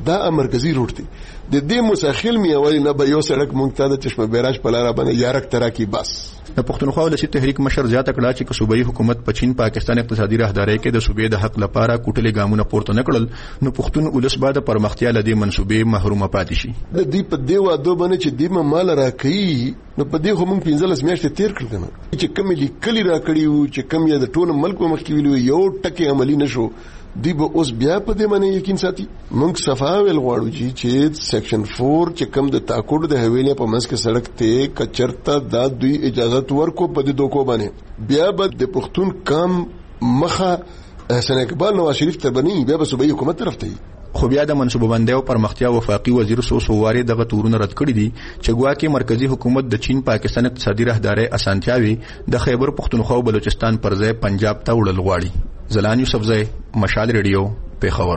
دا مرکزی روټ دی د دې مساخل می اولی نه به یو سړک مونږ ته د چشمه بیراج په لار باندې یارک تراکی بس د پښتونخوا ولسی تحریک مشر زیاته کړه چې صوبایي حکومت په چین پاکستان اقتصادي راهدارۍ کې د صوبې د حق لپاره کوټلې ګامونه پورته نکړل نو پښتون ولس بعد پرمختیا لدی منسوبې محرومه پاتې شي د دې په دی واده باندې چې دیمه مال راکړي نو په دې هم پنځلس میاشتې تیر کړل کنه چې کم لیکلي راکړي او چې کم یا د ټول ملک په مخ کې ویلو یو ټکی عملی نشو دی به اوس بیا په دې باندې یقین ساتي موږ صفاویل غواړو چې سیکشن چار چې کم د تاکوډ د حویلې په منځ کې سړک ته کچرتا دا دوی اجازه ورکو په دې دوکو باندې بیا به د پښتون کام مخه حسن اقبال نواز شریف ته بنی بیا به صوبایي حکومت طرف ته خو بیا د منصوبه بندۍ او پرمختیا وفاقي وزیر سو سوواري دغه تورونه رد کړی دي چې ګواکې مرکزی حکومت د چین پاکستان اقتصادي راهدارۍ اسانتیاوي د خیبر پښتونخوا او بلوچستان پر ځای پنجاب ته وړل غواړي زلان یوسفزی مشال ریډیو پیښور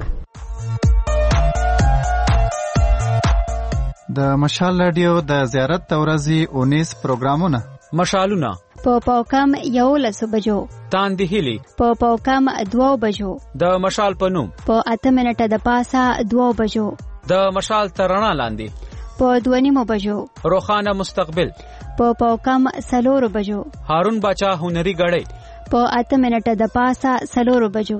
د مشال ریډیو د زیارت ورځې اونیس پروګرامونه مشالونه په پاوکم یو لسو بجو تاندې هلی په پاوکم دوو بجو د مشال پنوم په اته منټه د پاسه دوو بجو د مشال ترنا لاندې په دوه نیمو بجو روخانه مستقبل په پاوکم سلور بجو هارون باچا هنري غړې په اته منټه د پاسه سلور بجو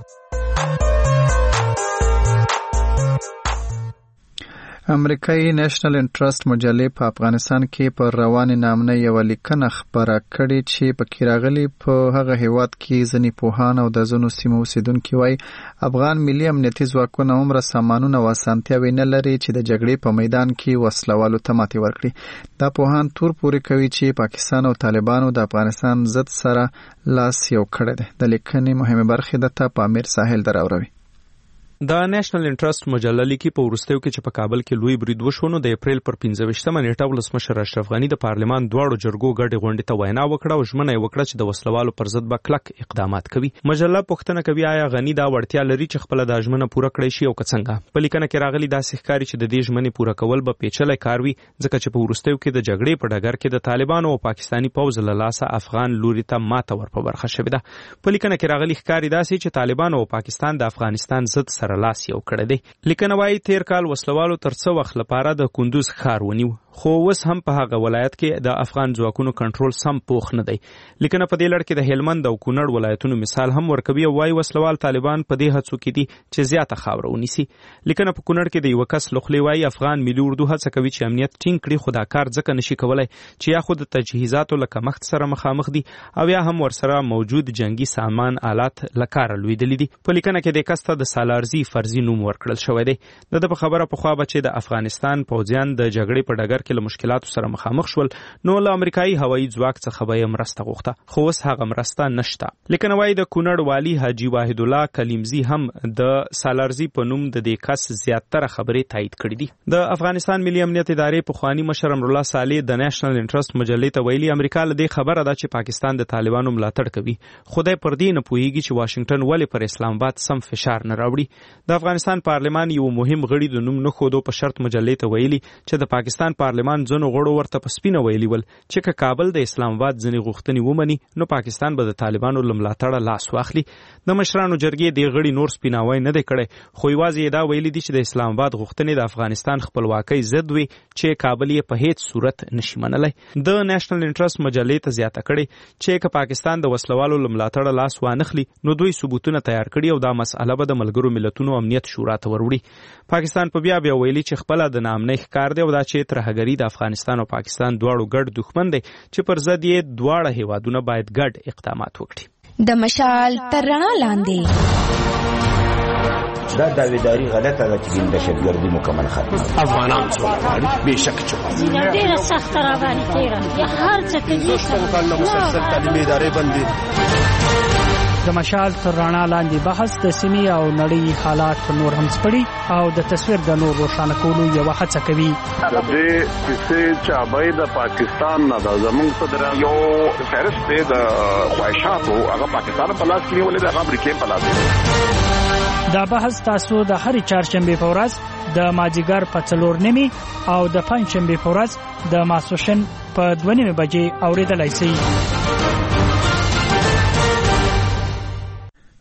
امریکایي نېشنل انټرست مجلې په افغانستان کې پر روان نامنه یو لیکنه خبره کړې چې په کې راغلي په هغه هیواد کې ځینې پوهان او د ځینو سیمو اوسیدونکي وایي افغان ملي امنیتي ځواکونه عمره سامانونه او اسانتیاوې نه لري چې د جګړې په میدان کې وسلوالو ته ماتې ورکړي دا پوهان تور پورې کوي چې پاکستان او طالبانو د افغانستان ضد سره لاس یو کړی دی د لیکنې مهمه برخه ده ته په امیر ساحل دراوروي د نېشنل انټرست مجله لیکي په ورستیو کې چې په کابل کې لوی برید وشو نو د اپریل پر پنځه نیټه ولسمشر اشرف غنی د پارلمان دواړو جرګو ګډې غونډې ته وینا وکړه او ژمنه یې وکړه چې د وسلوالو پر ضد به کلک اقدامات کوي مجله پوښتنه کوي آیا غنی دا وړتیا لري چې خپل د ژمنه پوره کړی شي او که څنګه په لیکنه کې راغلي دا ښکاري چې د دې ژمنې پوره کول به پیچلې کار وي ځکه چې په ورستیو کې د جګړې په ډګر کې د طالبانو او پاکستاني پوځ له لاسه افغان لوري ته ماته ور په برخه شوې ده په لیکنه کې راغلي ښکاري دا چې طالبانو او پاکستان د افغانستان ضد سره لاس یو کړی دی لیکنه وايي تیر کال وسلوالو تر څو وخت لپاره د کندوز ښار ونیو خو اوس هم په هغه ولایت کې د افغان ځواکونو کنټرول سم پوخ نه دی لیکنه په دې لړ کې د هلمند او کونړ ولایتونو مثال هم ورکوي او وايي وسلوال طالبان په دې هڅو کې دي چې زیاته خاوره ونیسي لیکنه په کونړ کې د یو کس لخلې وايي افغان ملي اردو هڅه کوي چې امنیت ټینګ کړي خو دا کار ځکه نشي کولای چې یا خود تجهیزاتو له کمښت سره مخامخ دي او یا هم ورسره موجود جنگي سامان آلات لکاره لویدلې دي په لیکنه کې د کسته د سالارزي فرضي نوم ورکړل شوی دی د په خبره په خوا بچي د افغانستان پوځیان د جګړې په ډګر کې له مشکلاتو سره مخامخ شول نو له امریکایي هوایي ځواک څخه به یې مرسته غوښته خو اوس هغه مرسته نشته لیکنه وايي د کونړ والي حاجي واحد الله کلیمزي هم د سالارزي په نوم د دې کس زیاتره خبرې تایید کړې دي د افغانستان ملي امنیت ادارې پخوانی مشر امرالله صالح د نېشنل انټرست مجلې ته ویلي امریکا له دې خبره ده چې پاکستان د طالبانو ملاتړ کوي خدای پر دې نه پوهیږي چې واشنگټن ولې پر اسلام آباد سم فشار نه راوړي د افغانستان پارلمان یو مهم غړي د نوم نه خودو په شرط مجلې ته ویلي چې د پاکستان پارلمان ځنو غړو ورته په سپینه ویلي ول چې که کابل د اسلام آباد ځنې غوښتنې ومني نو پاکستان به د طالبانو له ملاتړه لاس واخلي د مشرانو جرګې دې غړي نور سپیناوی نه دی کړی خو یوازې یې دا ویلي دي چې د اسلام آباد غوښتنې د افغانستان خپلواکۍ ضد وي چې کابل یې په هیڅ صورت نشي منلی د نېشنل انټرست مجلې ته زیاته کړې چې که پاکستان د وسلوالو له ملاتړه لاس وانخلي نو دوی ثبوتونه تیار کړي او دا مسئله به د ملګرو ملتونو امنیت شورا ته وروړي پاکستان په بیا بیا ویلي چې خپله د ناامنۍ ښکار دی او دا چې ترهګري د افغانستان او پاکستان دواړو ګډ دښمن دی چې پر ضد یې دواړه هیوادونه باید ګډ اقدامات وکړي د مشال تر رڼا لاندې دا داویداری غلطه ده چې د دهشتګردي مکمل ختمه افغانان څوک غواړي بېشکه چې غواړي ډېره سخته راباندې تېره یا هر څه کوي شپږ کلونه مسلسل تعلیمي ادارې بندي د مشال تر رڼا لاندې بحث د سیمې او نړۍ حالات نور هم سپړي او د تصویر د نور روښانه کولو یوه هڅه کوي د دې کیسې چابۍ د پاکستان نه د زمونږ صدر یو فهرست دی د خواهشاتو هغه پاکستان په لاس کې نیولې ده هغه امریکې په لاس دا بحث تاسو د هرې چهارشنبې په ورځ د مازدیګر په څلور نیمې او د پنجشنبې په ورځ د ماسپښین په دوه نیمې بجې اورېدلی شئ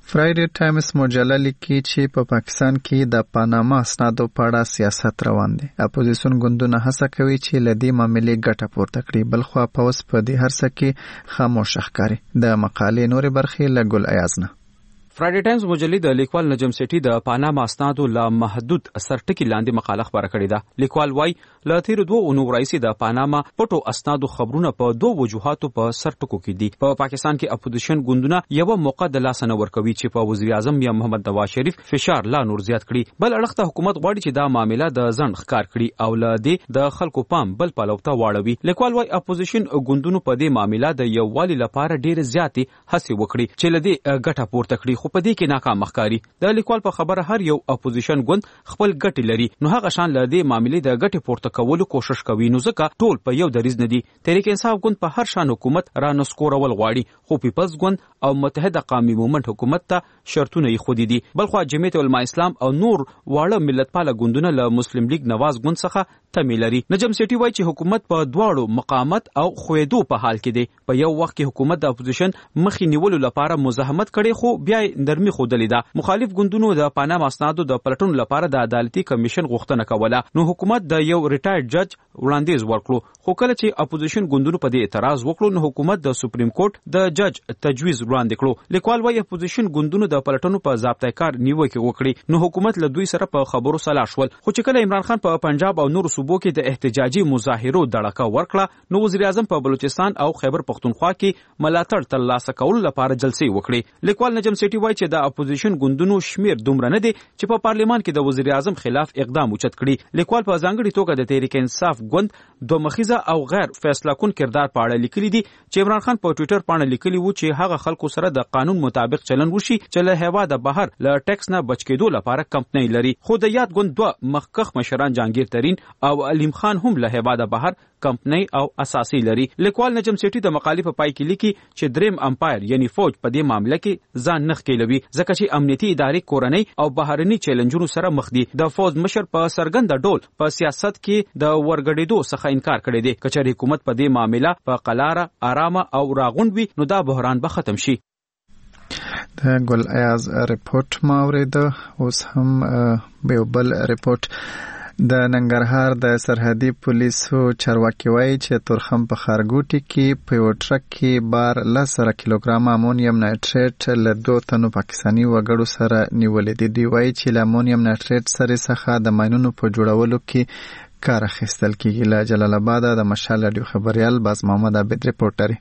فرایډي ټایمز مجله لیکي چې په پاکستان کې د پاناما اسنادو په اړه سیاست روان دی. اپوزیسیون ګوندونه هڅه کوي چې له دې معاملې ګټه پورته کړي، بلخوا پوس په دې هر څه کې خاموش ښکاري. د مقالې نورې برخې له ګل ایاز نه. فرایډي ټایمز مجلې د لیکوال نجم سیټي د پاناما اسنادو لا محدود سرټکی لاندې مقاله خبره کړې ده. لیکوال وايي له تیر دوه اونو راځي د پاناما پټو اسنادو خبرونه په دوه وجوهاتو په سرټکو کې دي. په پاکستان کې اپوزیشن ګوندونه یو موقع د لاس نه ورکوي چې په وزیر اعظم یا محمد نواز شریف فشار لا نور زیات کړي، بل اړخ ته حکومت غواړي چې دا معاملې د ځند ښکار کړي او له دې د خلکو پام بل پلو ته واړوي. لیکوال وايي اپوزیشن ګوندونو په دې معاملې د یووالي لپاره ډېر زیاتې هڅې وکړي چې له دې ګټه پورته کړي، خو په دې کې ناکام ښکاري. د لیکوال په خبره هر یو اپوزیشن ګوند خپل ګټې لري، نو هغه شان له دې معاملې د ګټې پورته کولو کوشش کوي، نو ځکه ټول په یو دریځ نه دي. تحریک انصاف ګوند په هر شان حکومت را نسکورول غواړي، خو پیپلز ګوند او متحده قومي مومنت حکومت ته شرطونه یې خودي دي. بلخوا جمعیت علماء اسلام او نور واړه ملتپاله ګوندونه له مسلم لیگ نواز ګوند څخه تمې لري. نجم سیټي وایي چې حکومت په دواړو مقامت او خویدو په حال کې دی. په یو وخت کې حکومت د اپوزیشن مخې نیولو لپاره مزاحمت کړي، خو بیا نرمي ښودلې ده. مخالف ګوندونو د پاناما اسنادو د پلټنو لپاره د عدالتي کمیشن غوښتنه کوله، نو حکومت د یو ریټایرډ جج وړاندیز ورکړو، خو کله چې اپوزیشن ګوندونو په دې اعتراض وکړو نو حکومت د سپریم کورټ د جج تجویز وړاندې کړو. لیکوال وايي اپوزیشن ګوندونو د پلټنو په ضابطه کار نیوکه وکړي، نو حکومت له دوی سره په خبرو سلا شول. خو چې کله عمران خان په پنجاب او نورو صوبو کې د احتجاجي مظاهرو دړکه ورکړه، نو وزیر اعظم په بلوچستان او خیبر پختونخوا کې ملاتړ ترلاسه کولو لپاره جلسې وکړي. لیکوال نجم سیټي وايي چې د اپوزیشن ګوندونو شمیر دومره نه دی چې په پارلیمان کې د وزیر اعظم خلاف اقدام اوچت کړي. لیکوال په ځانګړي توګه د تحریک انصاف ګوند دوه مخیزه او غیر فیصله کون کردار په اړه لیکلي دي چې عمران خان په ټوئیټر باندې لیکلي وو چې هغه خلکو سره د قانون مطابق چلن وشي چې له هوا د بهر له ټیکس نه بچ کېدو لپاره کمپنۍ لري. خو د یاد ګوند دوه مخکخ مشران جهانگیر ترین او علیم خان هم له هوا د بهر کمپنۍ او اساسي لري. لیکوال نجم سیټي د مقالې په پای کې لیکي چې دریم امپایر یعنی فوج په دې معاملې کې ځان نه ښکیلوي، ځکه چې امنیتي ادارې کورنۍ او بهرني چیلنجونو سره مخ دي. د فوج مشر په سرګند ډول په سیاست کې د ورګډېدو څخه انکار کړی دی. کچېرې حکومت په دې معاملې په قلاره آرامه او راغونډ وي، نو دا بحران به ختم شي. د ګل ایاز ریپورت ما اوریده. اوس هم به بل ریپورت د ننګرهار د سرحدي پولیسو چارواکي وایي چې تورخم په خارګوټي کې په یو ټرک کې بار لس زره کیلوګرام امونیم نایټریټ له دوه تنو پاکستاني وګړو سره نیولې دي. دوی وایي چې له امونیم نایټریټ سره څخه د ماینونو په جوړولو کې کار اخیستل کیږي. له جلال آباد د مشال رادیو خبريال باز محمد عبد ریپورټر.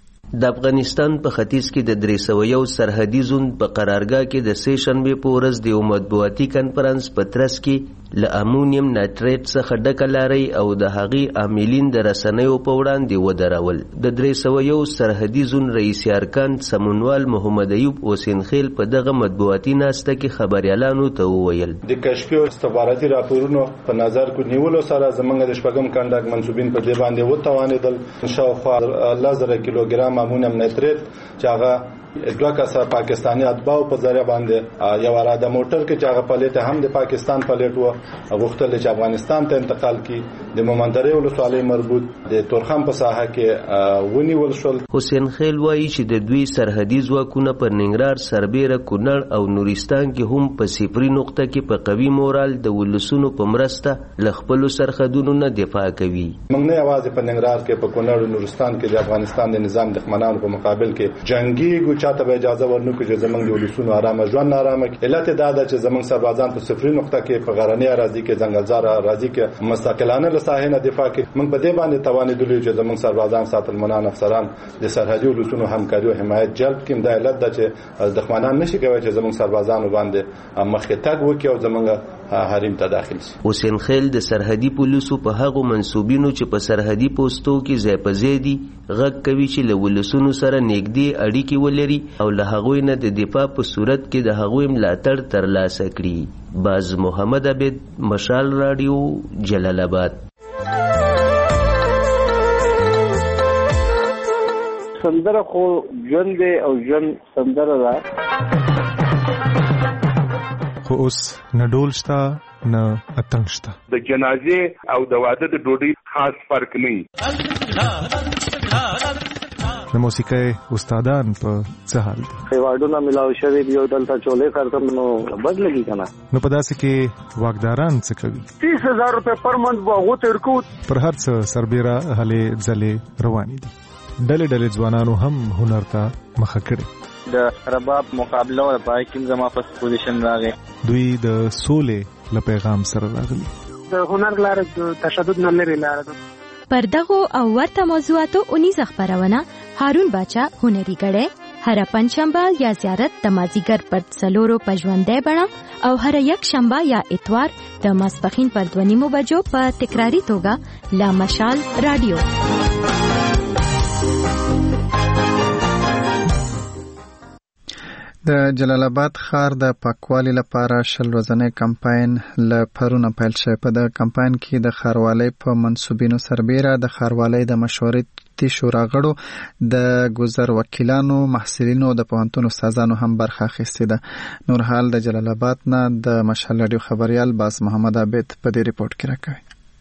د افغانستان په ختیځ کې د درې سوه یو سرحدي زون په قرارګاه کې د سې شنبې په ورځ د یو مطبوعاتي کنفرانس په ترڅ کې له امونیم نایټریټ څخه ډکه لارۍ او د هغې عاملین د رسنیو په وړاندې ودرول. د درې سوه یو سرحدي زون رئیس ارکان سمونوال محمد ایوب حسین خیل په دغه مطبوعاتي ناسته کې خبریالانو ته وویل د کشفي او استخباراتي راپورونو په نظر کې نیولو سره زمونږ د شپږم کنډک منسوبین په دې باندې وتوانېدل شاوخوا لس زره کیلوګرام امونیم نایټریټ چې هغه دوه کسه پاکستاني اتباع په ذریعہ باندې یو اراده موټر کې چې هغه پلیټ هم د پاکستان پلیټ و غوښتل چې افغانستان ته انتقال کړي. د مومندرې ولسوالۍ مربوط د تورخم په ساحه کې ونیول شول. حسین خیل وایي چې د دوی سرحدي ځواکونه پر ننګرهار، سربیره، کونړ او نورستان کې هم په صفري نقطه کې په قوي مورال د ولسونو په مرسته له خپلو سرحدونو نه دفاع کوي. موږ نه یوازې په ننګرهار کې، په کونړ او نورستان کې د افغانستان د نظام دښمنانو په مقابل کې جنگي چاته به اجازه ورنکړو چې زمونږ د ولسونو آرامه ژوند آرامه کړي. علت دا ده چې زمونږ سربازان په صفري نقطه کې په غرنۍ اراضي کې، ځنګلزار اراضي کې مستقلانه له ساحې نه دفاع کوي. موږ په دې باندې توانېدلو چې زمونږ سربازان، ساتلمنان، افسران د سرحدي ولسونو همکاري او حمایت جلب کړي. دا علت ده چې دښمنان نشي کولی چې زمونږ سربازانو باندې مخکې تګ وکړي او زمونږ حریم ته داخل شي. حسین خیل د سرحدي پولیسو په هغو منسوبینو چې په سرحدي پوستو کې ځای په ځای دي غږ کوي چې له ولسونو سره نږدې اړیکې ولري او له هغوی نه د دفاع په صورت کې د هغوی ملاتړ ترلاسه کړي. باز محمد عبد، مشال رادیو، جلال آباد. سندره خو ژوند دی او ژوند سندره ده، خو اوس نه ډول شته نه اتنګ شته. د جنازې او د واده د ډوډۍ خاص فرق نه. د موسیقۍ استادان په څه حال دي؟ ایوارډونه ملاو شوي دي او دلته چولې کارتم نو بد لګي کنه. نو په داسې کې واکداران څه کوي؟ تیس هزار روپے پر منت به هغه ترکو پر هر څه سربېره هلې ځلې روانې دي. ډلې ډلې ځوانانو هم هنر ته مخه کړې. د رباب مقابله او پای کې زما فرست پوزیشن راغی. دوی د سولې له پیغام سره راغلي. د هنر لاره د تشدد نه لري لاره ده. پر دغو او ورته موضوعاتو اونیزه خبرونه هارون باچا هنري غړې هر پنځشنبه یا زیارت د مازیګر پر څلورو په ژوندۍ بڼه او هر یک شنبه یا اتوار د ماسپښین پر دوه نیمو بجو په تکراری توګه لا مشال رادیو. د جلال آباد ښار د پاکوالي لپاره شل ورځنی کمپاین له پرونه پیل شوی. په د کمپاین کې د ښاروالۍ په منصوبینو سربیره د ښاروالۍ د مشورتي شورا غړو، د ګذر وکیلانو، محصلینو او د پوهنتون استادانو هم برخه اخیستې ده. نور حال د جلال آباد نه د مشال رادیو خبریال باز محمد عابد په دې ریپورت کې راکوي.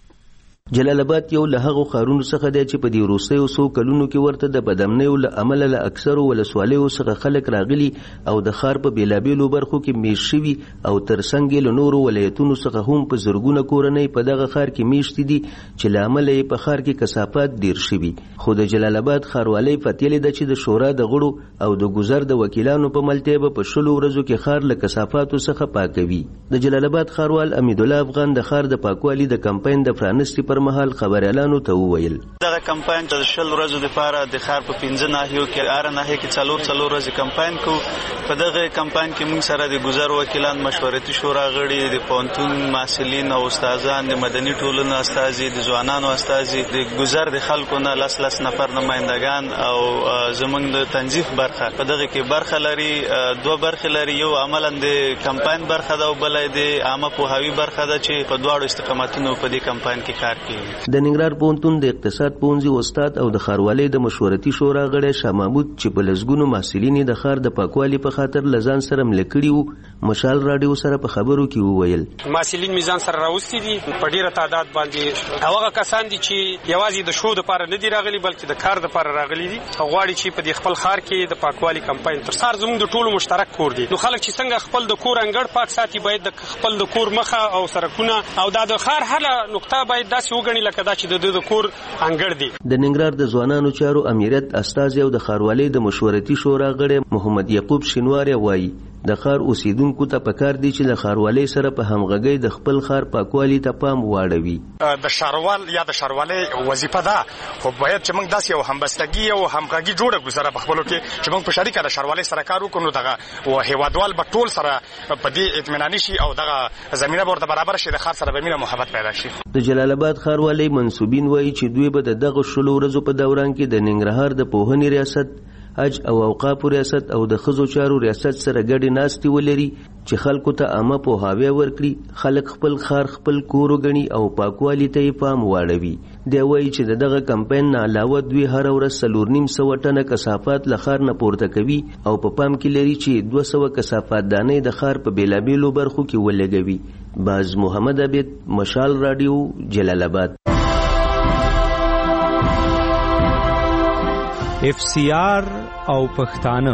جلال آباد یو له هغو ښارونو څخه دی چې په دې وروستیو څو کلونو کې ورته د بدامنیو له امله له اکثرو ولسوالیو څخه خلک راغلي او د ښار په بېلابېلو برخو کې میشت شوي او ترڅنګ یې له نورو ولایتونو څخه هم په زرګونه کورنۍ په دغه ښار کې میشتې دي چې له امله یې په ښار کې کثافات ډېر شوي. خو د جلال آباد ښاروالۍ فتیلې ده چې د شورا د غړو او د ګذر د وکیلانو په ملتیا به په شلو ورځو کې ښار له کثافاتو څخه پاکوي. د جلال آباد ښاروال امیدالله افغان د ښار د پاکوالي د کمپاین د پرانستې پر مهال خبريالانو ته وویل دغه کمپاین د شل ورځو لپاره د ښار په پنځه ناحیو کې اره ناحیه کې څلور څلور ورځې کمپاین کوو. په دغه کمپاین کې موږ سره د ګذر وکیلان، مشورتي شورا غړي، د پوهنتون محصلین او استادان، د مدني ټولنو استازي، د ځوانانو استازي، د ګذر د خلکو نه لس لس نفر نمائندگان او زموږ د تنظیف برخه په دغه کې برخه لري. دوه برخې لري، یو عملاً د کمپاین برخه ده او بل د عامه پوهاوي برخه ده چې په دواړو استقامتونو په دې کمپاین کې کار کوي. د ننګرهار پوهنتون د اقتصاد پوهنځي استاد او د ښاروالۍ د مشورتي شورا غړی شاه محمود چې په لسګونو محصلین د ښار د پاکوالي په خاطر له ځان سره مله کړي وو، مشال راډیو سره په خبرو کې وویل محصلین میزان سره راوستي دي په ډیره تعداد باندې. هغه کسان دي چې یوازې د شو د لپاره نه دي راغلي بلکې د کار د لپاره راغلي دي او غواړي چې په خپل ښار کې د پاکوالي کمپاین تر څار زموږ د ټولو مشترک کور دي. نو خلک چې څنګه خپل د کور انګړ پاک ساتي باید د خپل د کور مخه او سرکونه او د ښار هر نقطه باید داسې وګڼي لکه دا چې د د کور انګړ دی. د ننګرهار د ځوانانو چارو امیریت استازی او د ښاروالۍ د مشورتي شورا غړی محمد یعقوب شینواری وایي د ښار اوسیدونکو ته پکار دي چې د ښاروالۍ سره په همغږۍ د خپل ښار پاکوالي ته پام واړوي. د ښاروال یا د ښاروالۍ وظیفه ده خو باید چې موږ داسې یو همبستګي او همغږي جوړه کړو سره په خپلو کې چې موږ په شریکه د ښاروالۍ سره کار وکړو. دغه هیوادوال به ټول سره په دې اطمیناني شي او دغه زمینه به ورته برابر شي، د ښار سره به مینه محبت پیدا شي. د جلال آباد ښاروالۍ منصوبین وایي چې دوی به د دغه شلو ورځو په دوران کې د ننګرهار د پوهنې ریاست، حج او اوقافو ریاست او د ښځو چارو ریاست سره ګډې ناستې ولري چې خلکو ته عامه پوهاوی ورکړي، خلک خپل ښار خپل کور وګڼي او پاکوالي ته یې پام واړوي. دی وایي چې د دغه کمپاین نه علاوه دوی هره ورځ څلور نیم سوه ټنه کثافات له ښار نه پورته کوي او په پام کې لري چې دوه سوه کثافات دانې د ښار په بېلابېلو برخو کې ولګوي. باز محمد عابد، مشال راډیو، جلال آباد. اف سی آر او پښتانه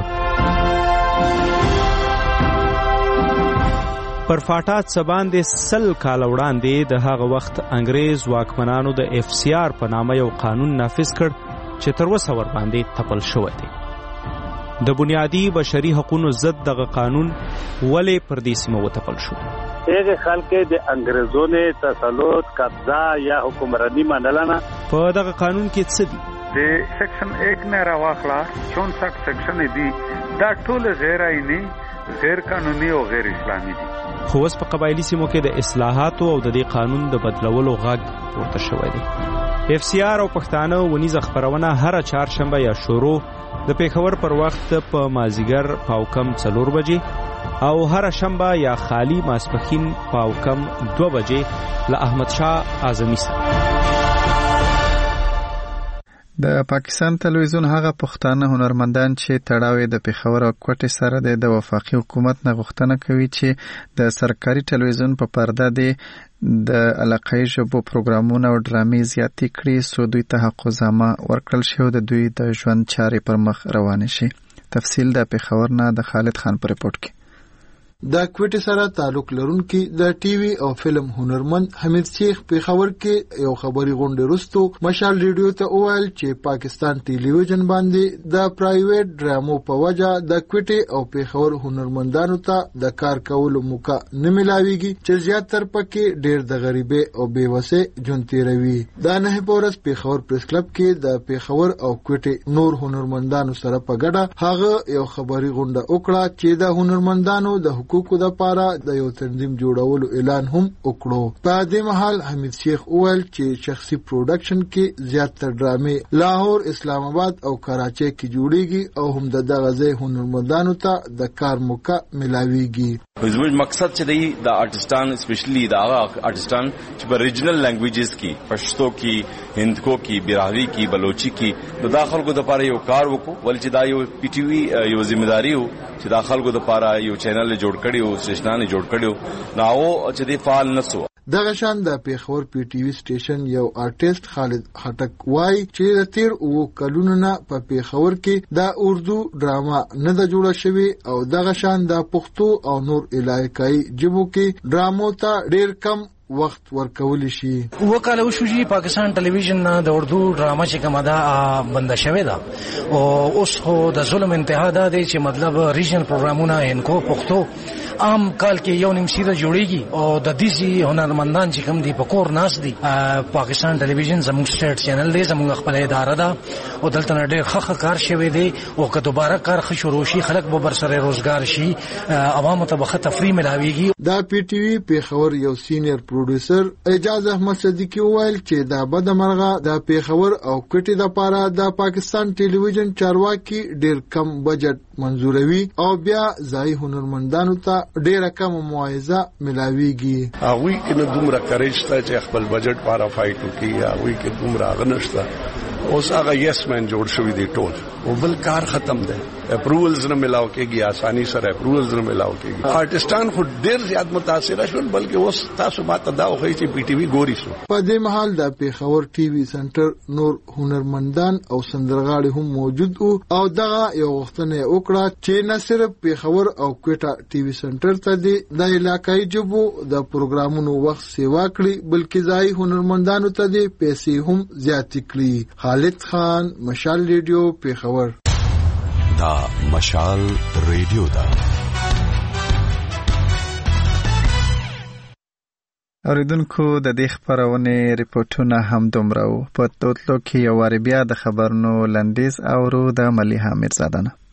پر فاټات سباندې سل کال وړاندې د هغه وخت انګريز واکمنانو د اف سی آر په نامه یو قانون نافذ کړ چې تر اوسه ور باندې تپل شوی دی. د بنیادی بشري حقوقو ضد دغه قانون ولې پر دې سیمه وتپل شو؟ هغه خلک د انګريزونو تسلط، قبضه یا حکمرانی منلنه. په دغه قانون کې څه دي؟ د سیکشن ایک نه راواخلا چونسٹھ سیکشن دي دا ټول غیر آئینی، غیر قانوني او غیر اسلامي دي. خو اوس په قبایلی سیمو کې د اصلاحاتو او د دې قانون د بدلولو غږ پورته شوی دی. اف سی آر او پښتانه ونیزه خبرونه هر چهارشنبه یا شروع د پیښور پر وخت په مازیګر پاوکم څلور بجې او هر شنبه یا خالی ماسپښین پاوکم دوه بجې له احمد شاه اعظمي سره. د پاکستان تلویزیون هغه پښتانه هنرمندان چې تړاو د پیښور او کوټې سره د وفاقي حکومت نه غوښتنه کوي چې د سرکاري تلویزیون په پرده د علاقايي ژبو پروګرامونه او ډرامې زیاتې کړي سو دوی ته حقوقنامه ورکړل شي او د دوی د ژوند چارې پر مخ روان شي. تفصیل د پیښور نه د خالد خان په رپورت کې. د کوټې سره تعلق لرونکي د ټي وي او فلم هنرمند حمید شیخ پیښور کې یو خبري غونډه وروسته مشال ریډیو ته وویل چې پاکستان ټلویزیون باندې د پرایویټ ډرامو په وجه د کوټې او پیښور هنرمندانو ته د کار کولو موقع نه ملاويږي چې زیاتره پکې ډېر د غریبۍ او بیوسۍ ژوند تیروي. د نه پورس پیښور پریس کلب کې د پیښور او کوټې نور هنرمندانو سره په ګډه هغه یو خبري غونډه وکړه چې د هنرمندانو د حقوقو د پاره د یو تنظیم جوړولو اعلان هم وکړو. په دې مهال حمید شیخ وویل چې شخصي پروډکشن کې زیاتره ډرامې لاهور، اسلام آباد او کراچۍ کې جوړیږي او هم د دغه ځای هنرمندانو ته د کار موقع ملاويږي. زموږ مقصد چې دی د آرټستان اسپیشلی د هغه آرټستان چې په ریجنل لینګویجز کې پښتو کې، هندکو کې، براهوی کې، بلوچي کې د داخلو د پاره یو کار وکړو ول چې دا یو پی ټی وی یو ځمېداري وو چې داخلو د پاره یو چینل جوړ کړیو، سټیشنانه جوړ کړیو نو او چې دی فعال نسو. دغه شان د پیښور پی ټی وی سټیشن یو آرټیست خالد خټک وای چې د تیر او کلونو نه په پیښور کې د اردو ډراما نه د جوړه شوی او دغه شان د پښتو او نور علاقايي ژبو کې ډرامو ته ډیر کم وخت ورکول شي. وکاله شو چې پاکستان ټلویزیون نه د اردو ډراما چې کومه ده بند شوې ده او اوس خو د ظلم انتها ده چې مطلب ریجنل پروګرامونه انکو پښتو عام کال کې یو نیم سیده جوړیږي او د دې هنرمندان چې کوم دي په کور ناس دي. پاکستان ټلویزیون زموږ سټیټ چینل دی، زموږ خپل اداره ده او دلته ډېر ښه کار شوی دی او که دوباره کار ښه شروع شي خلک به بر سره روزګار شي، عوامو ته به ښه تفریح ملاويږي. دا پی ټی وی پیښور یو سینیئر پروډوسر اعجاز احمد صدیقی وویل چې دا بدمرغه د پیښور او کوټې د پاره د پاکستان ټلویزیون چارواکي ډېر کم بجټ منزوروي او بیا ځای هنرمندانو ته ډېر کم معاوضه ملاويږي. هغه کې دومره کریشته چې خپل بجټ لپاره فایټ وکړي، هغه کې دومره غنښته اوس هغه یس مین جوړ شوی دی ټول او بل کار ختم دی. اپروولز نه ملاو کېږي، اساني سره اپروولز نه ملاو کېږي. آرټستان خو ډېر زیات متاثر شول بلکې اوس تاسو ماته دا وایي چې پی ټی وی ګوري شو. په دې محل د پیښور ټي وي سنټر نور هنرمندان او سندرغاړي هم موجود وو او دغه یو غوښتنه وکړه چې نه صرف پیښور او کوټه ټي وي سنټر ته د علاقايي ژبو د پروګرامونو وخت سیوا کړي بلکې ځای هنرمندانو ته د پیسې هم زیات کړي. خالد خان، مشال ریډیو، پیښور. دا مشال ریډیو دا اوریدونکو د دې خبرونه ریپورتونه هم دومره وو. په توتلو کې یو واری بیا د خبرونو لنډیز اورو د ملیحه میرزاده نه.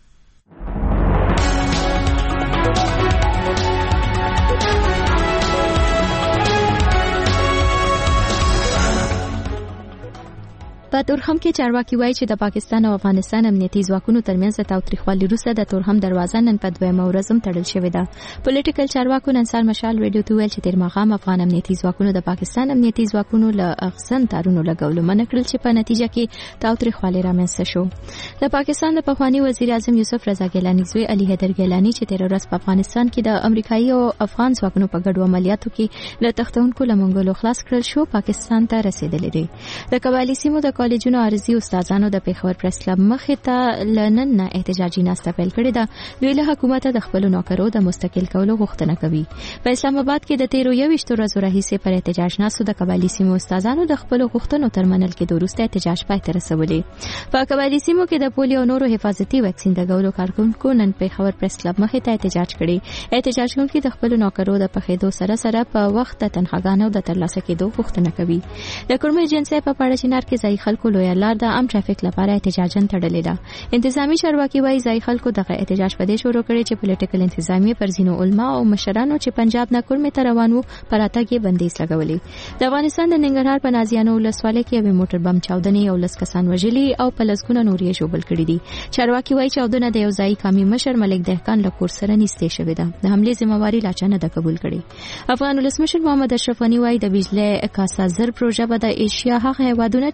په تورخم کې چارواکي وایي چې د پاکستان او افغانستان امنیتي ځواکونو ترمنځ د تاوتریخوالي وروسته د تورخم دروازه نن په دویمه ورځ هم تړل شوې ده. پولیټیکل چارواکو نن سهار مشال ریډیو ته ویل چې تیر ماښام افغان امنیتي ځواکونو د پاکستان امنیتي ځواکونو له اغسن تارونو لګولو منع کړل چې په نتیجه کې تاوتریخوالي رامنځته شو. د پاکستان د پخوانی وزیر اعظم یوسف رضا ګیلانی زوی علي حیدر ګیلانی چې تیر ورځ په افغانستان کې د امریکایي او افغان ځواکونو په ګډو عملیاتو کې له تختونکو لمنګلو خلاص کړل شو، پاکستان ته رسیدلی دی. د قبایلی سیمو د کالجونو عارضي استادانو د پیښور پریس کلب مخې ته لنن نه احتجاجي ناسته پیل کړې ده. دوی له حکومت د خپل نوکرو د مستقل کولو غوښتنه کوي. په اسلام آباد کې د تیرو یویشت ورځو راهیسې پر احتجاج ناسو د قبایلی سیمو استادانو د خپل غوښتنو تر منل کې د وروسته احتجاج پای ته رسولي. په قبایلی سیمو کې د پولیو نورو حفاظتي ویکسین د ګولو کارکونکو نن پیښور پریس کلب مخې ته احتجاج کړي. احتجاج کوونکي د خپل نوکرو د پخېدو سره سره په وخت د تنخواګانو د ترلاسه کېدو غوښتنه کوي. د کورمه ایجنسۍ په پاړه چنار کې ځای خلکو لوی لار د عام ټرافیک لپاره احتجاجن تړلې ده. انتظامی چارواکي وايي ځای خلکو دغه احتجاج په دې شروع کړی چې پولیټیکل انتظامی پر ځینو علما او مشرانو چې پنجاب نه کورمه ته روان وو پر اتګ بندیز لګولې. د افغانستان د ننګرهار په نازیانو ولسوالۍ کې یو موټر بم چاودنې او لس کسان وژلي او په لسګونه نور یې ژوبل کړي دي. چارواکي وايي چاودنه د یو ځای قومي مشر ملک دهقان له کور سره نږدې شوې ده. د حملې ذمہواری لا چا نه ده قبول کړې. افغان ولسمشر محمد اشرف غنی وايي د بجلی کاسا زر پروژه به د ایشیا هغه هیوادونه چې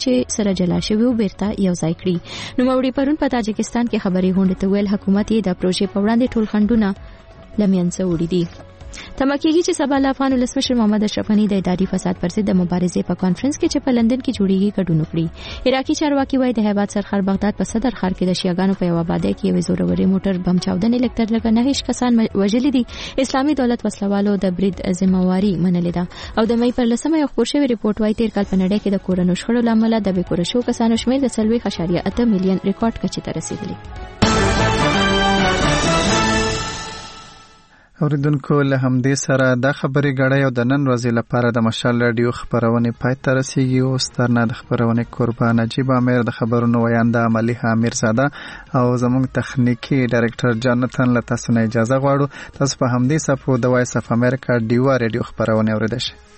سره جلا شوی او بیرته یو ځای کړي. نو موري پرون په تاجکستان کې خبري غونډه ته ویل حکومت یې د پروژې په وړاندې ټول خنډونه لمنځه وړي دي. تمکیږي چې سبا له افغان ولسمشر محمد اشرف غنی د اداري فساد پر ضد د مبارزې په کانفرنس کې چې په لندن کې جوړیږي ګډون وکړي. عراقي چارواکي وايي د هیبات سرخر بغداد په صدر ښار کې د شیعاګانو په یو آبادی کې یو زوروري موټر بم چاودنې لکتر لګ نه هیڅ کسان وژلي دي. اسلامي دولت وسلوالو د برید ذمہواری منلې ده او د مې پر لسمه یو خبر شوی ریپورت وايي تیر کال په نړۍ کې د کورونو شخړو لامل د بې کور شو کسانو شمېر د څلوي اشاریه اته میلیون ریکارډ کچې ته رسیدلی. اوریدونکو له همدې سره د خبري غړې او د نن ورځې لپاره د مشال رادیو خبرونه پای ته رسیدي او سترنه د خبرونه قربان نجیب امیر د خبرونو ویانده مليحه امیرزاده او زموږ تخنیکی ډایرکټر جانتن له تاسو نه اجازه غواړو. تاسو په همدې صفحو د وایس اف امریکا ډیوا رادیو خبرونه اوریدئ.